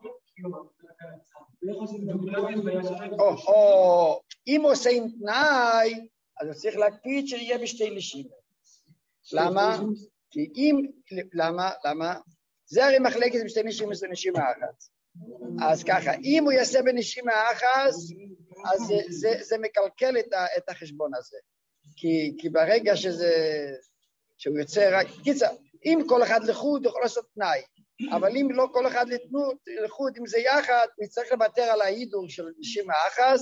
או אם עושה עם תנאי, אז הוא צריך להקפיד שיהיה בשתי נשימה. למה? כי אם, למה? זה הרי מחלקת בשתי נשימה, זה נשימה אחת. אז ככה, אם הוא יעשה בנשימה אחת, אז זה מקלקל את החשבון הזה. כי ברגע שהוא יוצא רק, קיצר, אם כל אחד לחוד יכול לעשות תנאי, אבל אם לא כל אחד לחוד, אם זה יחד, הוא צריך לוותר על ההידור של נשימה אחת,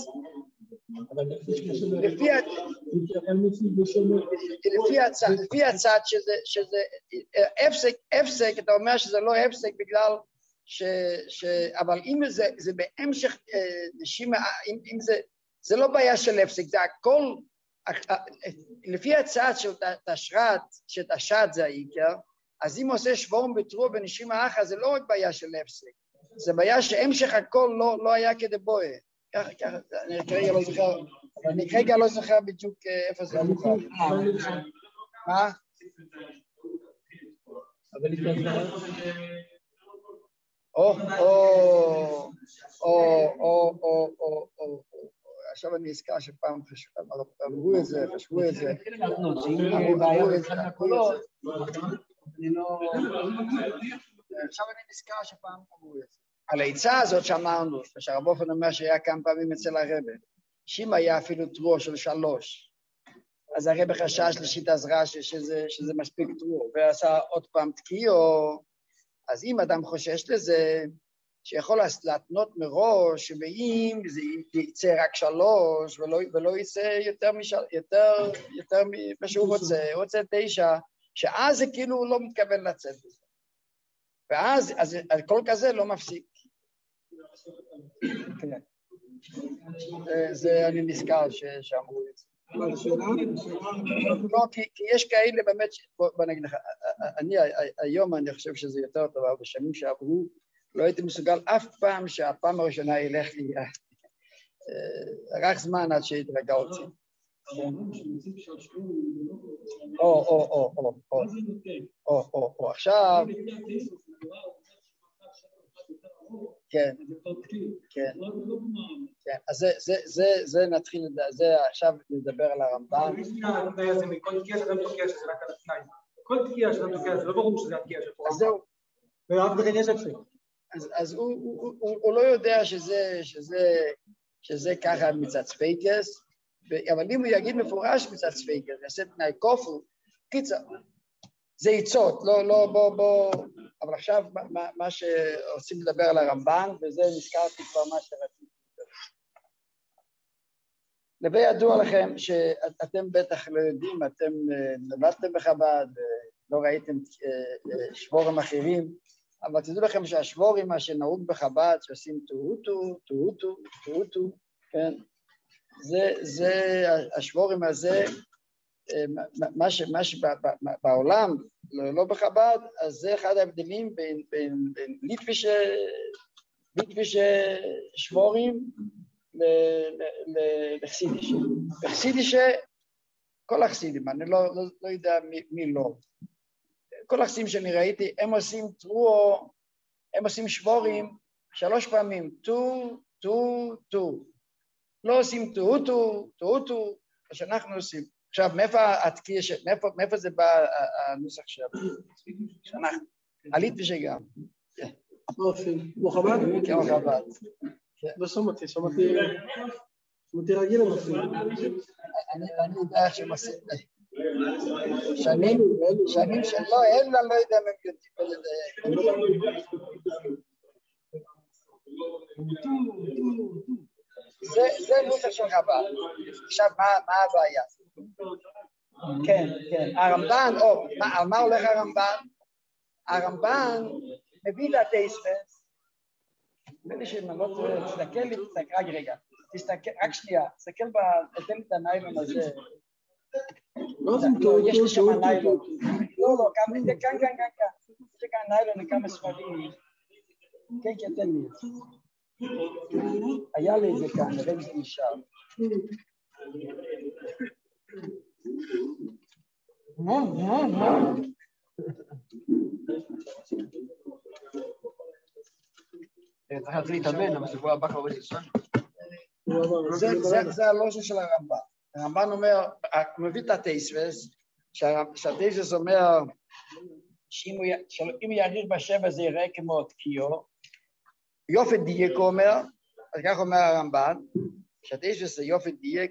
לפי הצד שזה הפסק, אתה אומר שזה לא הפסק בגלל אבל אם זה בהמשך נשימה, אם זה לא בעיה של הפסק, זה הכל, לפי הצד של תשרת, שתשת זה העיקר, אז אם עושה שבורם בטרור בנשימה אחת, זה לא רק בעיה של הפסק, זה בעיה שהמשך הכל לא היה כדבואה. ככה, אני כרגע לא זוכר בדיוק איפה זה מוכר. מה? עכשיו אני אזכר שפעם אמרו את זה, חשבו את זה. עכשיו אני נזכר שפעם אמרו את זה. על העיצה הזאת שאמרנו, שהרב אופן אומר שהיה כמה פעמים אצל הרב, שאם היה אפילו טרור של 3, אז הרב חשש לשיטה רש"י שזה מספיק טרור, ועשה עוד פעם תקיעו, אז אם אדם חושש לזה, שיכול להתנות מראש, שבאים זה יצא רק 3, ולא יצא יותר ממה שהוא רוצה, הוא רוצה 9, שאז זה כאילו הוא לא מתכוון לצאת בזה. ואז הקול כזה לא מפסיק. כן. זה אני נזכר שאמרו את זה. לא, כי יש כאלה באמת, בוא נגיד לך, היום אני חושב שזה יותר טוב, אבל בשנים שעברו, לא הייתי מסוגל אף פעם שהפעם הראשונה ילך לי, רק זמן עד שהתרגלתי. או, עכשיו, כן, אז זה נתחיל, זה עכשיו נדבר על הרמב"ן. כל תקיעה שאתה תוקע, זה לא ברור שזה התקיעה של תורה. אז זהו. ואף בכן יש אפשר. אז הוא לא יודע שזה ככה מצד ספייקס, אבל אם הוא יגיד מפורש מצד ספייקס, יעשה תנאי כופר, קיצר, זה ייצות, לא, בוא, אבל עכשיו מה שעושים לדבר על הרמב"ן, וזה נזכרתי כבר מה שרציתי. לבי ידוע לכם שאתם בטח לא יודעים, אתם נולדתם בחב"ד, לא ראיתם שבורים אחרים, אבל תדעו לכם שהשבורים, מה שנהוג בחב"ד, שעושים טו-טו, כן? זה השבורים הזה, מה שבעולם, לא בחב"ד, אז זה אחד ההבדלים בין ליטביש שבורים לחסידיש. בחסידיש, כל החסידים, אני לא יודע מי לא. כל החסידים שאני ראיתי, הם עושים טרואו, הם עושים שבורים 3 פעמים, טו. לא עושים טו, שאנחנו עושים. עכשיו, מאיפה זה בא הנוסח שאנחנו? עלית ושגם. כמו חב"ד? כמו חב"ד. לא שמעתי רגיל למפסיד. אני יודע איך שהם עושים. שנים שלא, אני לא יודע אם הם יודעים לדייק. זה נוסח של חב"ד. עכשיו, מה הבעיה? כן, הרמב"ן, על מה הולך הרמב"ן? הרמב"ן מביא לאטאיסטס, נדמה לי שאם אני לא טועה, תסתכל לי, רק רגע, רק שנייה, תסתכל, תתן לי את הניילון הזה. יש לי שם ניילון. לא, כאן. יש לי כאן ניילון לכמה ספרים. כן, תן לי את זה. היה לי את זה כאן, נראה אם זה נשאר. צריך להתחיל להתאמן, אבל שבוע הבא כבר בשביל זה הלושן של הרמב"ן. הרמב"ן אומר, הוא מביא את הטייסבס, שהטייסבס אומר שאם הוא יאריך בשבע זה ייראה כמו תקיעו, יופי דייק הוא אומר, אז כך אומר הרמב"ן, שהטייסבס זה יופי דייק,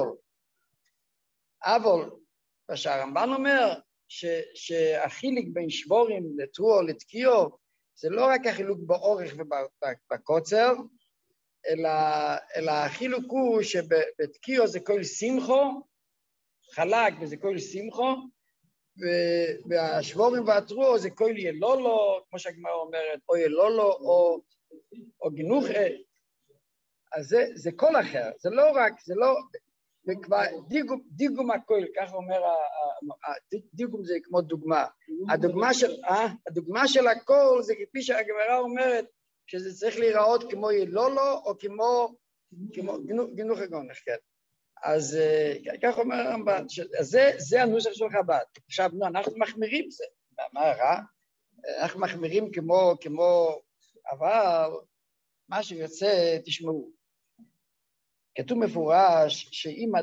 אבל, מה שהרמב"ן אומר, שהחיליק בין שבורים לטרואו לתקיעו, זה לא רק החילוק באורך ובקוצר, אלא החילוק הוא שבתקיעו זה כל שמחו, חלק וזה כל שמחו, והשבורים והטרואו זה כל ילולו, כמו שהגמרא אומרת, או ילולו או גנוחה, אז זה כל אחר, זה לא רק, זה לא, דיגום הכל, כך אומר, דיגום זה כמו דוגמה, הדוגמה של הכל זה כפי שהגמרא אומרת, שזה צריך להיראות כמו ילולו או כמו גנוחה גונח, כן. אז כך אומר הרמב"ן, זה הנוסח של חב"ד. עכשיו, אנחנו מחמירים זה, מה רע? אנחנו מחמירים כמו, אבל מה שיוצא, תשמעו, כתוב מפורש שאם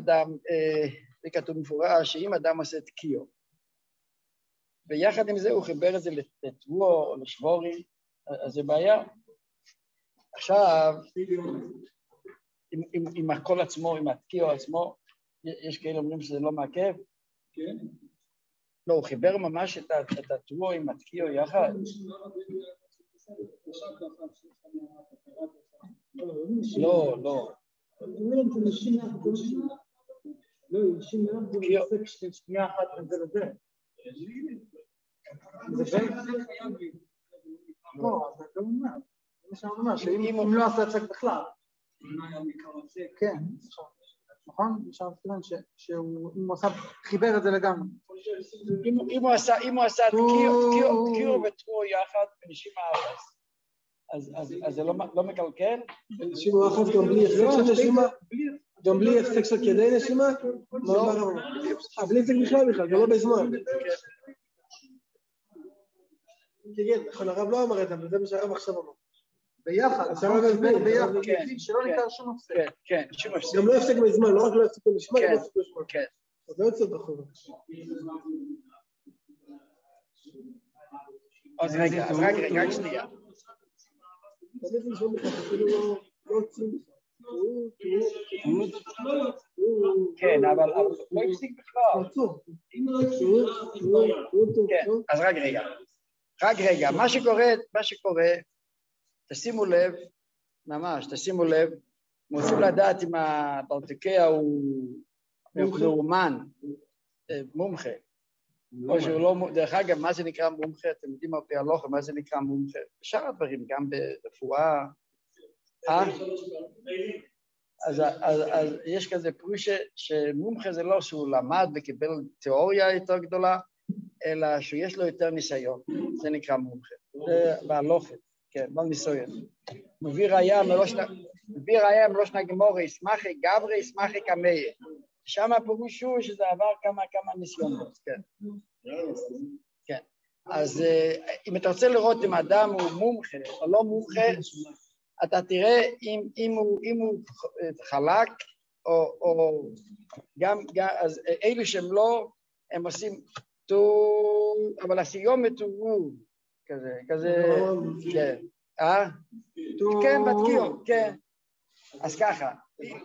אדם עושה תקיעו, ויחד עם זה הוא חיבר את זה לטרואו או לשבורים, אז זה בעיה. עכשיו, עם הכל עצמו, עם התקיעו עצמו, יש כאלה אומרים שזה לא מעכב? כן. לא, הוא חיבר ממש את הטרואו עם התקיעו יחד. לא. שנייה אחת זה לזה. זה לא, זה לא אומר. זה שאני אומר, שאם לא עשה צק בכלל. כן, נכון? אפשר לציין שהוא חיבר את זה לגמרי. אם הוא עשה תקיעו ותרו יחד בנשימה הארץ, אז זה לא מקלקל? נשימה אחת גם בלי הפסק של נשימה? גם בלי הפסק של כדי נשימה? לא. בלי הפסק בכלל, זה לא בזמן. כן, נכון, הרב לא אמר את זה, וזה מה שהרב עכשיו אמר. ביחד, ביחד, שלא ניתן שום הפסק. כן, שום הפסק. גם לא הפסק בזמן, לא רק לא הפסק בנשמה, גם לא הפסק בזמן. כן. אז לא יוצא בחור. אז רגע, רק שנייה. תמיד נשמע לך, אפילו לא עוצרים. כן, אבל לא הפסיק בכלל. כן, אז רק רגע, מה שקורה, תשימו לב, ממש, תשימו לב, רוצים לדעת אם הברטיקיה הוא מאומן, מומחה, או שהוא לא, דרך אגב, מה זה נקרא מומחה? אתם יודעים על פי הלכה, מה זה נקרא מומחה? בשאר הדברים, גם ברפואה, אז יש כזה פירוש שמומחה זה לא שהוא למד וקיבל תיאוריה יותר גדולה, אלא שיש לו יותר ניסיון, זה נקרא מומחה, זה בהלכה, כן, בניסיון. מביא ראיה מלושנה גמורה, ישמחי גברי, ישמחי קמיה. שם הפירוש הוא שזה עבר כמה ניסיונות, כן. כן. אז אם אתה רוצה לראות אם אדם הוא מומחה או לא מומחה, אתה תראה אם הוא חלק, או גם, אז אלו שהם לא, הם עושים אבל הסיומת הוא כזה, כן. כן, בתקיעו, כן. אז ככה.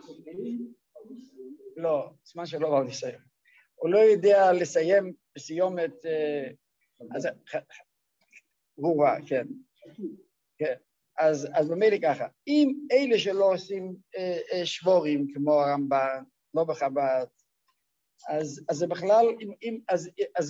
לא, זמן שלא בא לסיים. הוא לא יודע לסיים בסיומת, אז הוא רע, כן. כן. אז במילא ככה, אם אלה שלא עושים שבורים כמו הרמב"ן, לא בחב"ד, אז זה בכלל, אז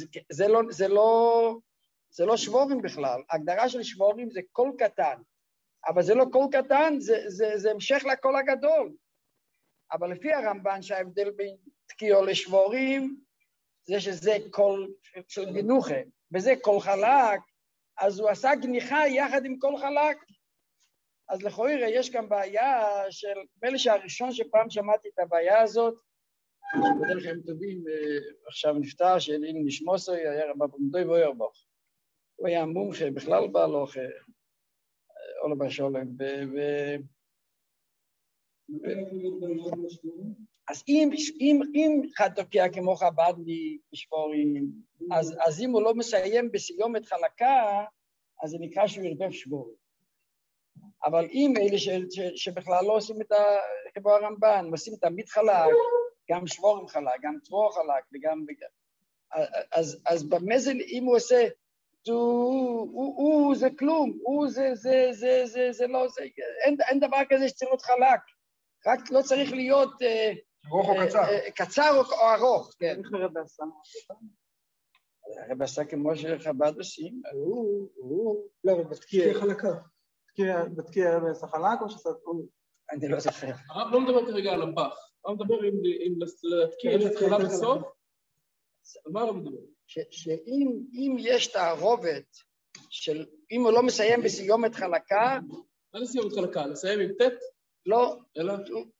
זה לא שבורים בכלל, ההגדרה של שבורים זה קול קטן, אבל זה לא קול קטן, זה המשך לקול הגדול. אבל לפי הרמב"ן שההבדל בין תקיעו לשבורים, זה שזה קול של גנוחה, וזה קול חלק, אז הוא עשה גניחה יחד עם קול חלק. אז לכאורה יש כאן בעיה של, מילא שהראשון שפעם שמעתי את הבעיה הזאת, בדרך כלל טובים, עכשיו נפטר, שאלינו נשמוסו, היה רבא במדוי ואוירבוך. הוא היה מומחה, בכלל בהלכה, עולה בשולם, אז אם אחד תוקע כמו חב"ד משבורים, אז אם הוא לא מסיים בסיומת חלקה, אז זה נקרא שהוא ירדף שבורים. אבל אם אלה שבכלל לא עושים את כמו הרמב"ן, עושים את עמית חלק, גם שבורים חלק, גם צרור חלק, וגם... אז במזל, אם הוא עושה, הוא זה כלום, הוא זה לא, אין דבר כזה שצריך להיות חלק, רק לא צריך להיות קצר או ארוך. כן. איך הרב עשה? הרב עשה כמו שחב"ד עושים, לא, אבל בתקיע חלקה. בתקיע הרב עשה חלק או שעשה... אני לא זוכר. הרב לא מדבר כרגע על הפח, הרב מדבר אם להתקיע את התחלה בסוף, על מה הרב מדבר? שאם יש תערובת, אם הוא לא מסיים בסיומת חלקה... מה זה סיומת חלקה? לסיים עם ט'? לא. אלא?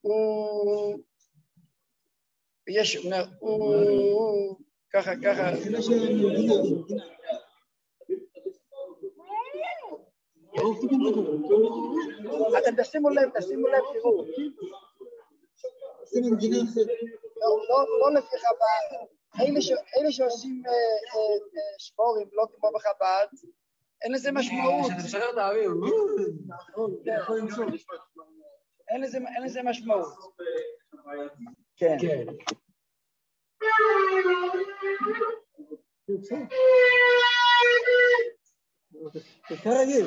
הוא... ככה. אתם תשימו לב, תראו. לא לפי חב"ד. אלה שעושים שבורים, לא כמו בחב"ד, אין לזה משמעות. שתשחרר את האוויר. אין לזה משמעות. כן. כרגיל.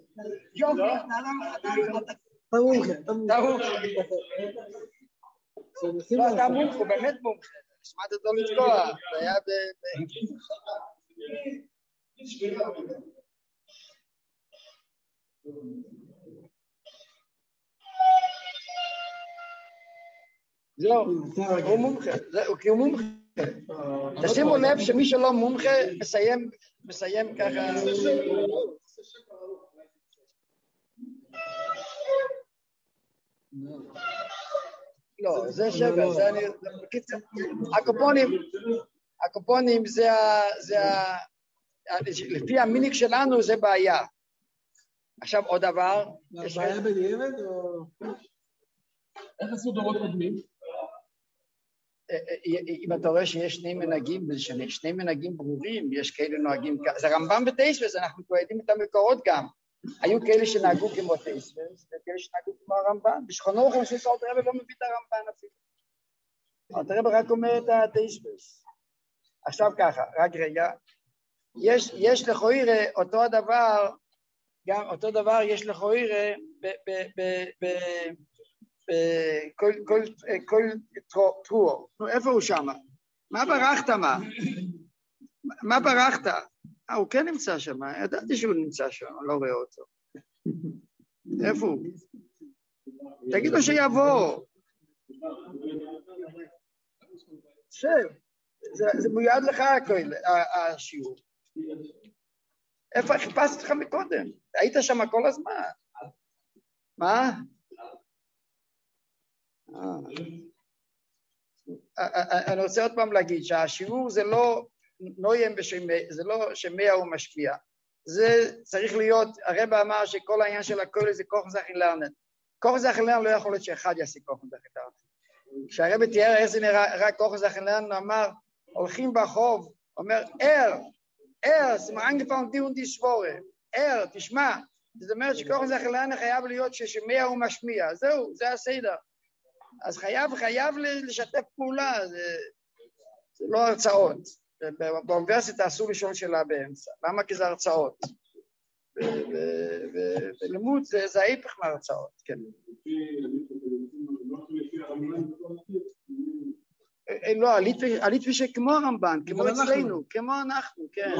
יופי, אתה לא, אתה מומחה, הוא באמת מומחה. שמעת אותו לתקוע, זה היה זהו, הוא מומחה, כי הוא מומחה. תשימו לב שמי שלא מומחה מסיים ככה. לא, זה שבר, זה אני... הקופונים זה לפי המיניק שלנו זה בעיה. עכשיו עוד דבר. בעיה בדיעבד או... איך עשו דורות קודמים? אם אתה רואה שיש שני מנהגים, שני מנהגים ברורים, יש כאלה נוהגים ככה, זה רמב"ם בטייסבס, אנחנו כבר יודעים את המקורות גם. היו כאלה שנהגו כמו טייסבס, וכאלה שנהגו כמו הרמב"ם. בשכונו אוכל שאלת רבי לא מביא את הרמב"ם אפילו. אלת רבי רק אומר את הטייסבס. עכשיו ככה, רק רגע. יש לכוירה אותו הדבר, גם אותו דבר יש לכוירה כל טרור. נו, איפה הוא שם? מה ברחת מה? מה ברחת? הוא כן נמצא שם, ידעתי שהוא נמצא שם, לא רואה אותו. איפה הוא? תגיד לו שיבוא. שב, זה מיועד לך השיעור. איפה חיפשתי לך מקודם? היית שם כל הזמן. מה? אני רוצה עוד פעם להגיד שהשיעור זה לא נויים בשמי, זה לא שמיה הוא משקיע. זה צריך להיות, הרב אמר שכל העניין של הכל זה כוח זכי לרנט. כוח זכי לרנט לא יכול להיות שאחד יעשה כוח זכי לרנט. כשהרב תיאר איך זה נראה כוח זכי לרנט, הוא אמר, הולכים ברחוב, אומר, שמענגפן דיון די סבורה, תשמע, זאת אומרת שכוח זכי לרנט חייב להיות ששמיה הוא משמיע, זהו, זה הסדר. אז חייב לשתף פעולה, זה לא הרצאות. באוניברסיטה אסור לשאול שאלה באמצע. למה? כי זה הרצאות. ולימוד זה ההיפך מהרצאות, כן. לא, הליטבי שכמו הרמב"ן, כמו אצלנו, כמו אנחנו, כן.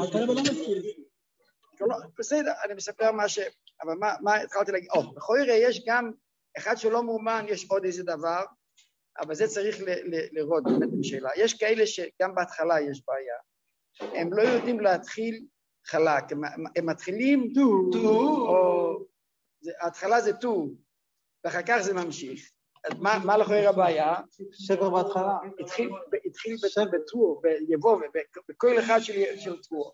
בסדר, אני מספר מה ש... אבל מה התחלתי להגיד? בכל יראה יש גם, אחד שלא מאומן, יש עוד איזה דבר, אבל זה צריך לראות באמת בשאלה. יש כאלה שגם בהתחלה יש בעיה. הם לא יודעים להתחיל חלק, הם מתחילים או... ההתחלה זה טו, ואחר כך זה ממשיך. אז מה לכאורה הבעיה? שבר בהתחלה. התחיל בטור, ביבוא, בכל אחד של טור.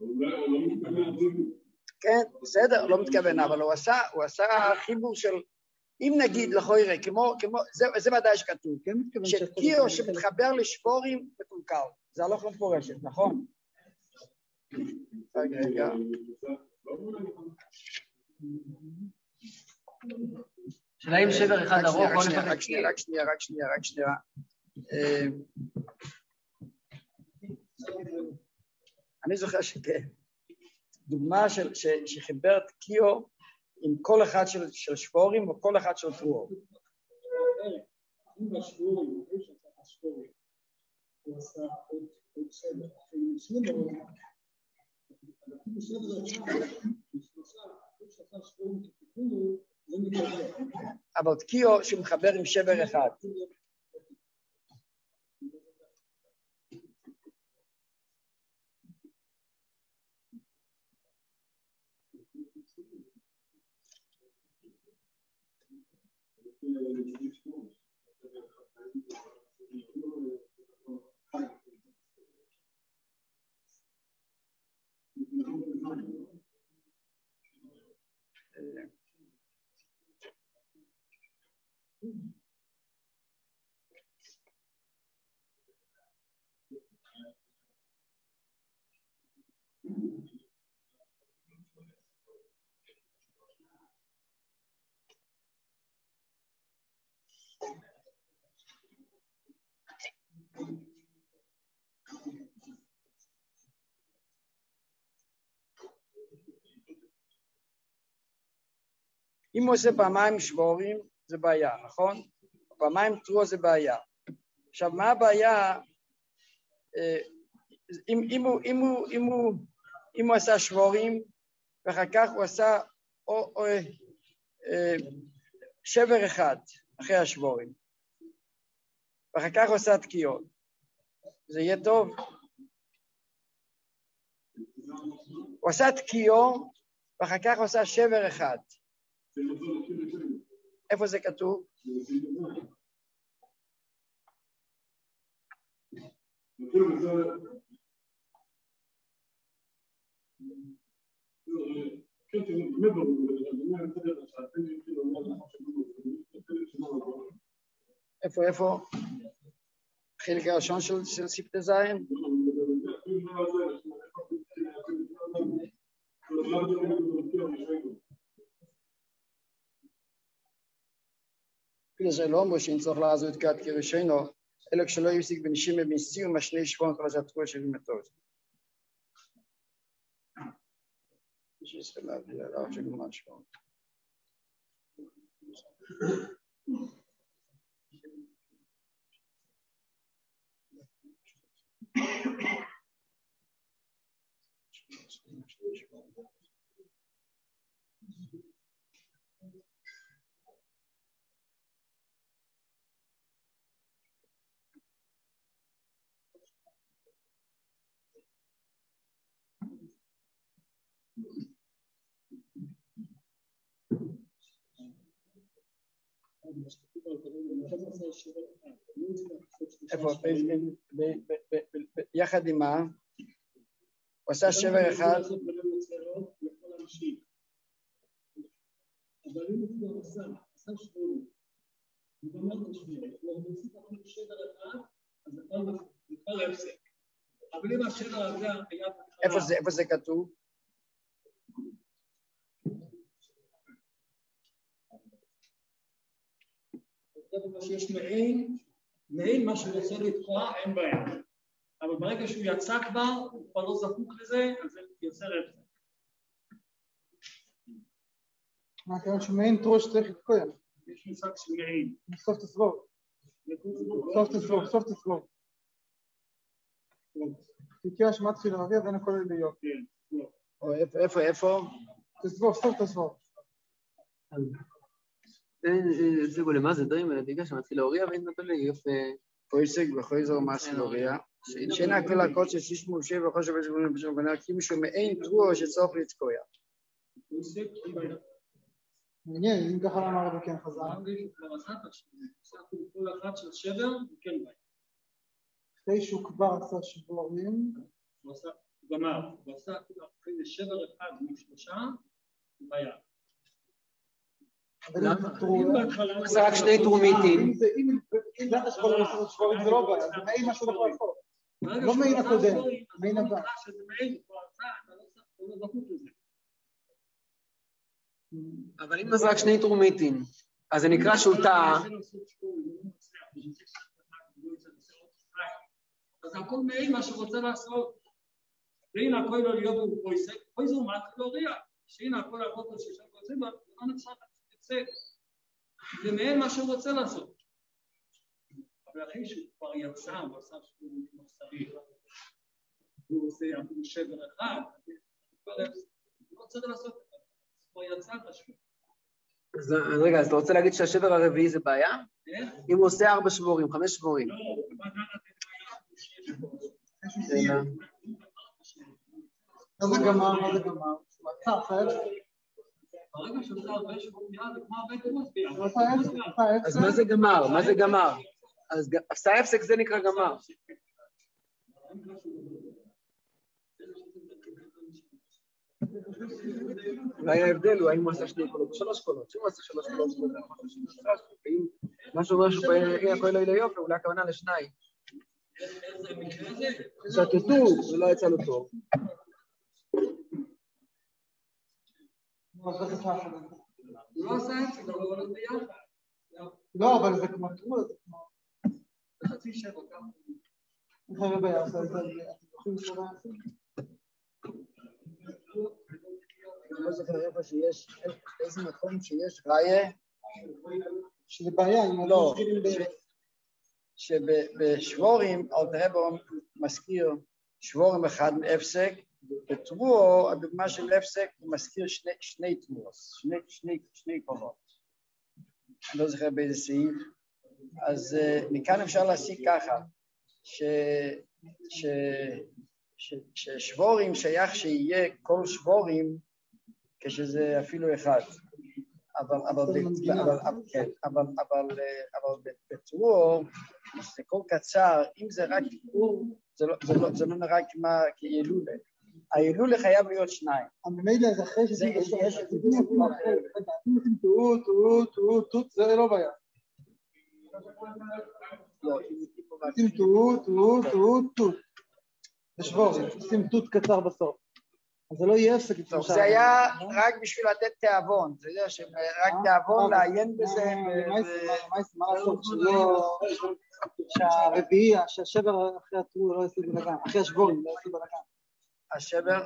כן, בסדר, לא מתכוון, אבל הוא עשה חיבור של... אם נגיד לכאורה, כמו, זה ודאי שכתוב, שקיו שמתחבר לשבורים מקולקל, זה הלוך לא מפורשת, נכון? רגע. שאלה אם שבר אחד ארוך, רק שנייה. אני זוכר שכן, דוגמה שחיבר את קיו עם כל אחד של שבורים או כל אחד של טרור. אבל קיו שמחבר עם שבר אחד. אם הוא עושה פעמיים שבורים, זה בעיה, נכון? פעמיים טרור זה בעיה. עכשיו, מה הבעיה? אם הוא עשה שבורים, ואחר כך הוא עשה שבר אחד אחרי השבורים, ואחר כך הוא עשה תקיעות, זה יהיה טוב. הוא עשה תקיעו, ואחר כך הוא עשה שבר אחד. איפה זה כתוב? איפה? חלק הראשון של ספטי זין? אפילו זה לא אומר שאין צורך לעזור את קראת כראשינו, אלא כשלא יפסיק בנשימה בנסיום השני שבועות כל הזתקוע של מתוז. שיסכלה עליו שגמר שבועות. איפה? יחד עם מה? הוא עשה שבר אחד. אבל אם הוא עשה שבורים, הוא גמר את השבורים, הוא מוסיף עכשיו שבר אחד, אז זה כבר הפסק. אבל אם השבר הזה היה... איפה זה כתוב? שיש מעין מה שהוא רוצה לתקוע, אין בעיה. אבל ברגע שהוא יצא כבר, הוא כבר לא זקוק לזה, אז זה יוצר הפסק. מה קרה שמעין תרוש צריך לתקוע? יש מושג של מעין. סוף תסבור. סוף תסבור. תקוע שמתחיל להרגיע בין הכל להיות. איפה? תסבור, סוף תסבור. זה גולמה, זה דברים, תקוע שמתחיל להוריע ואין נתון לי יופי. פויסק וחויזר מסל להוריע. שאינה כל הכל ששיש מורשה וחושב בשבורים בשבורים, כי מישהו מעין תרוע שצורך לתקוע. מעניין, אם ככה למה הרבה כן חזר. כבר עשה את השבורים, עשה כל אחד של שבר, וכן בעיה. אחרי שהוא כבר עשה שבורים. הוא עשה, גמר, הוא עשה אחרי זה שבר אחד משלושה, בעיה. הוא עשה רק שני טרומיטים. אם זה השבורים זה לא בעיה, זה מעין משהו יכול לעשות. לא מעין הקודם, מעין הבא. אבל אם זה רק שני טרומיטים, אז זה נקרא שהוא טעה. אז הכל מעין מה שרוצה לעשות. והנה הכל לא להיות הוא פויסק, פויסק הוא מעט להוריע. שהנה הכל לעבוד על שישה פויסק, ולא נפסק את זה מעין מה שהוא רוצה לעשות. אבל אחרי שהוא כבר יצא, הוא עשה שהוא מחסרי, הוא עושה אפילו שבר אחד, הוא לא צריך לעשות את זה, הוא יצא פשוט. אז רגע, אז אתה רוצה להגיד שהשבר הרביעי זה בעיה? אם הוא עושה 4 שבורים, 5 שבורים. לא, מה זה גמר? הוא עצר, חייב? ברגע שעושה הרבה שבורים יד, זה כמו הרבה תמוסביה. אז מה זה גמר? אז עשה הפסק זה נקרא גמר. אולי ההבדל הוא האם הוא עשה 2 קולות או 3 קולות. אם הוא עשה 3 קולות, ואם משהו פעיל הכל לא יופי, אולי הכוונה לשניים. שתתו, זה לא יצא לו טוב. לא עשה הפסק, אבל הוא הולך ביחד. לא, אבל זה כמו תרול, זה כמו... חצי שבע כמה. זה לא בעיה, זה יכולים לשמור לעשות. אני לא זוכר איפה שיש, איזה מקום שיש ראיה. שזה בעיה, אם לא, שבשבורים, אלתר מזכיר שבורים אחד מהפסק, בתרועו, הדוגמה של הפסק, הוא מזכיר שני תרועות, שני קולות. אני לא זוכר באיזה סעיף. אז מכאן אפשר להסיק ככה, ששבורים שייך שיהיה כל שבורים, כשזה אפילו אחד. אבל בתרועו, זה כל קצר, אם זה רק תיאור, זה לא נראה כילולה. הילולה חייב להיות שניים. הממילא זה אחרי שזה יש את זה. אם אתם תות, זה לא בעיה. עושים תות. בשבורים, עושים תות קצר בסוף. אז זה לא יהיה הפסק. זה היה רק בשביל לתת תיאבון. אתה יודע שרק תיאבון לעיין בזה. מה לעשות שלא... שהרביעי, שהשבר אחרי התרוע לא יעשו בלגן. אחרי השבורים לא יעשו בלגן. השבר,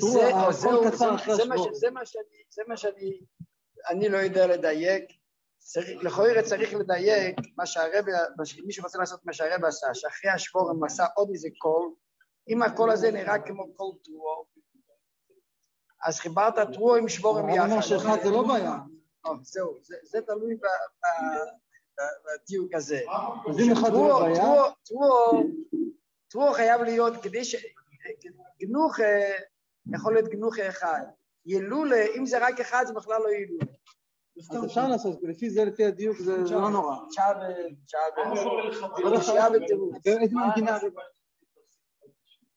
זה מה שאני לא יודע לדייק. לכאורה צריך לדייק מה שהרבי, מי שרוצה לעשות מה שהרבי עשה, שאחרי השבורים עשה עוד איזה קול, אם הקול הזה נראה כמו קול תרוע, אז חיברת תרוע עם שבורים יחד. מה שאחד זה לא בעיה. זהו, זה תלוי בדיוק הזה. תרוע חייב להיות, כדי שגנוך יכול להיות גנוך אחד. ילולה, אם זה רק אחד, זה בכלל לא ילולה. אז אפשר לעשות, לפי זה, לפי הדיוק, זה לא נורא. שעה ותראו. איזה מנגינה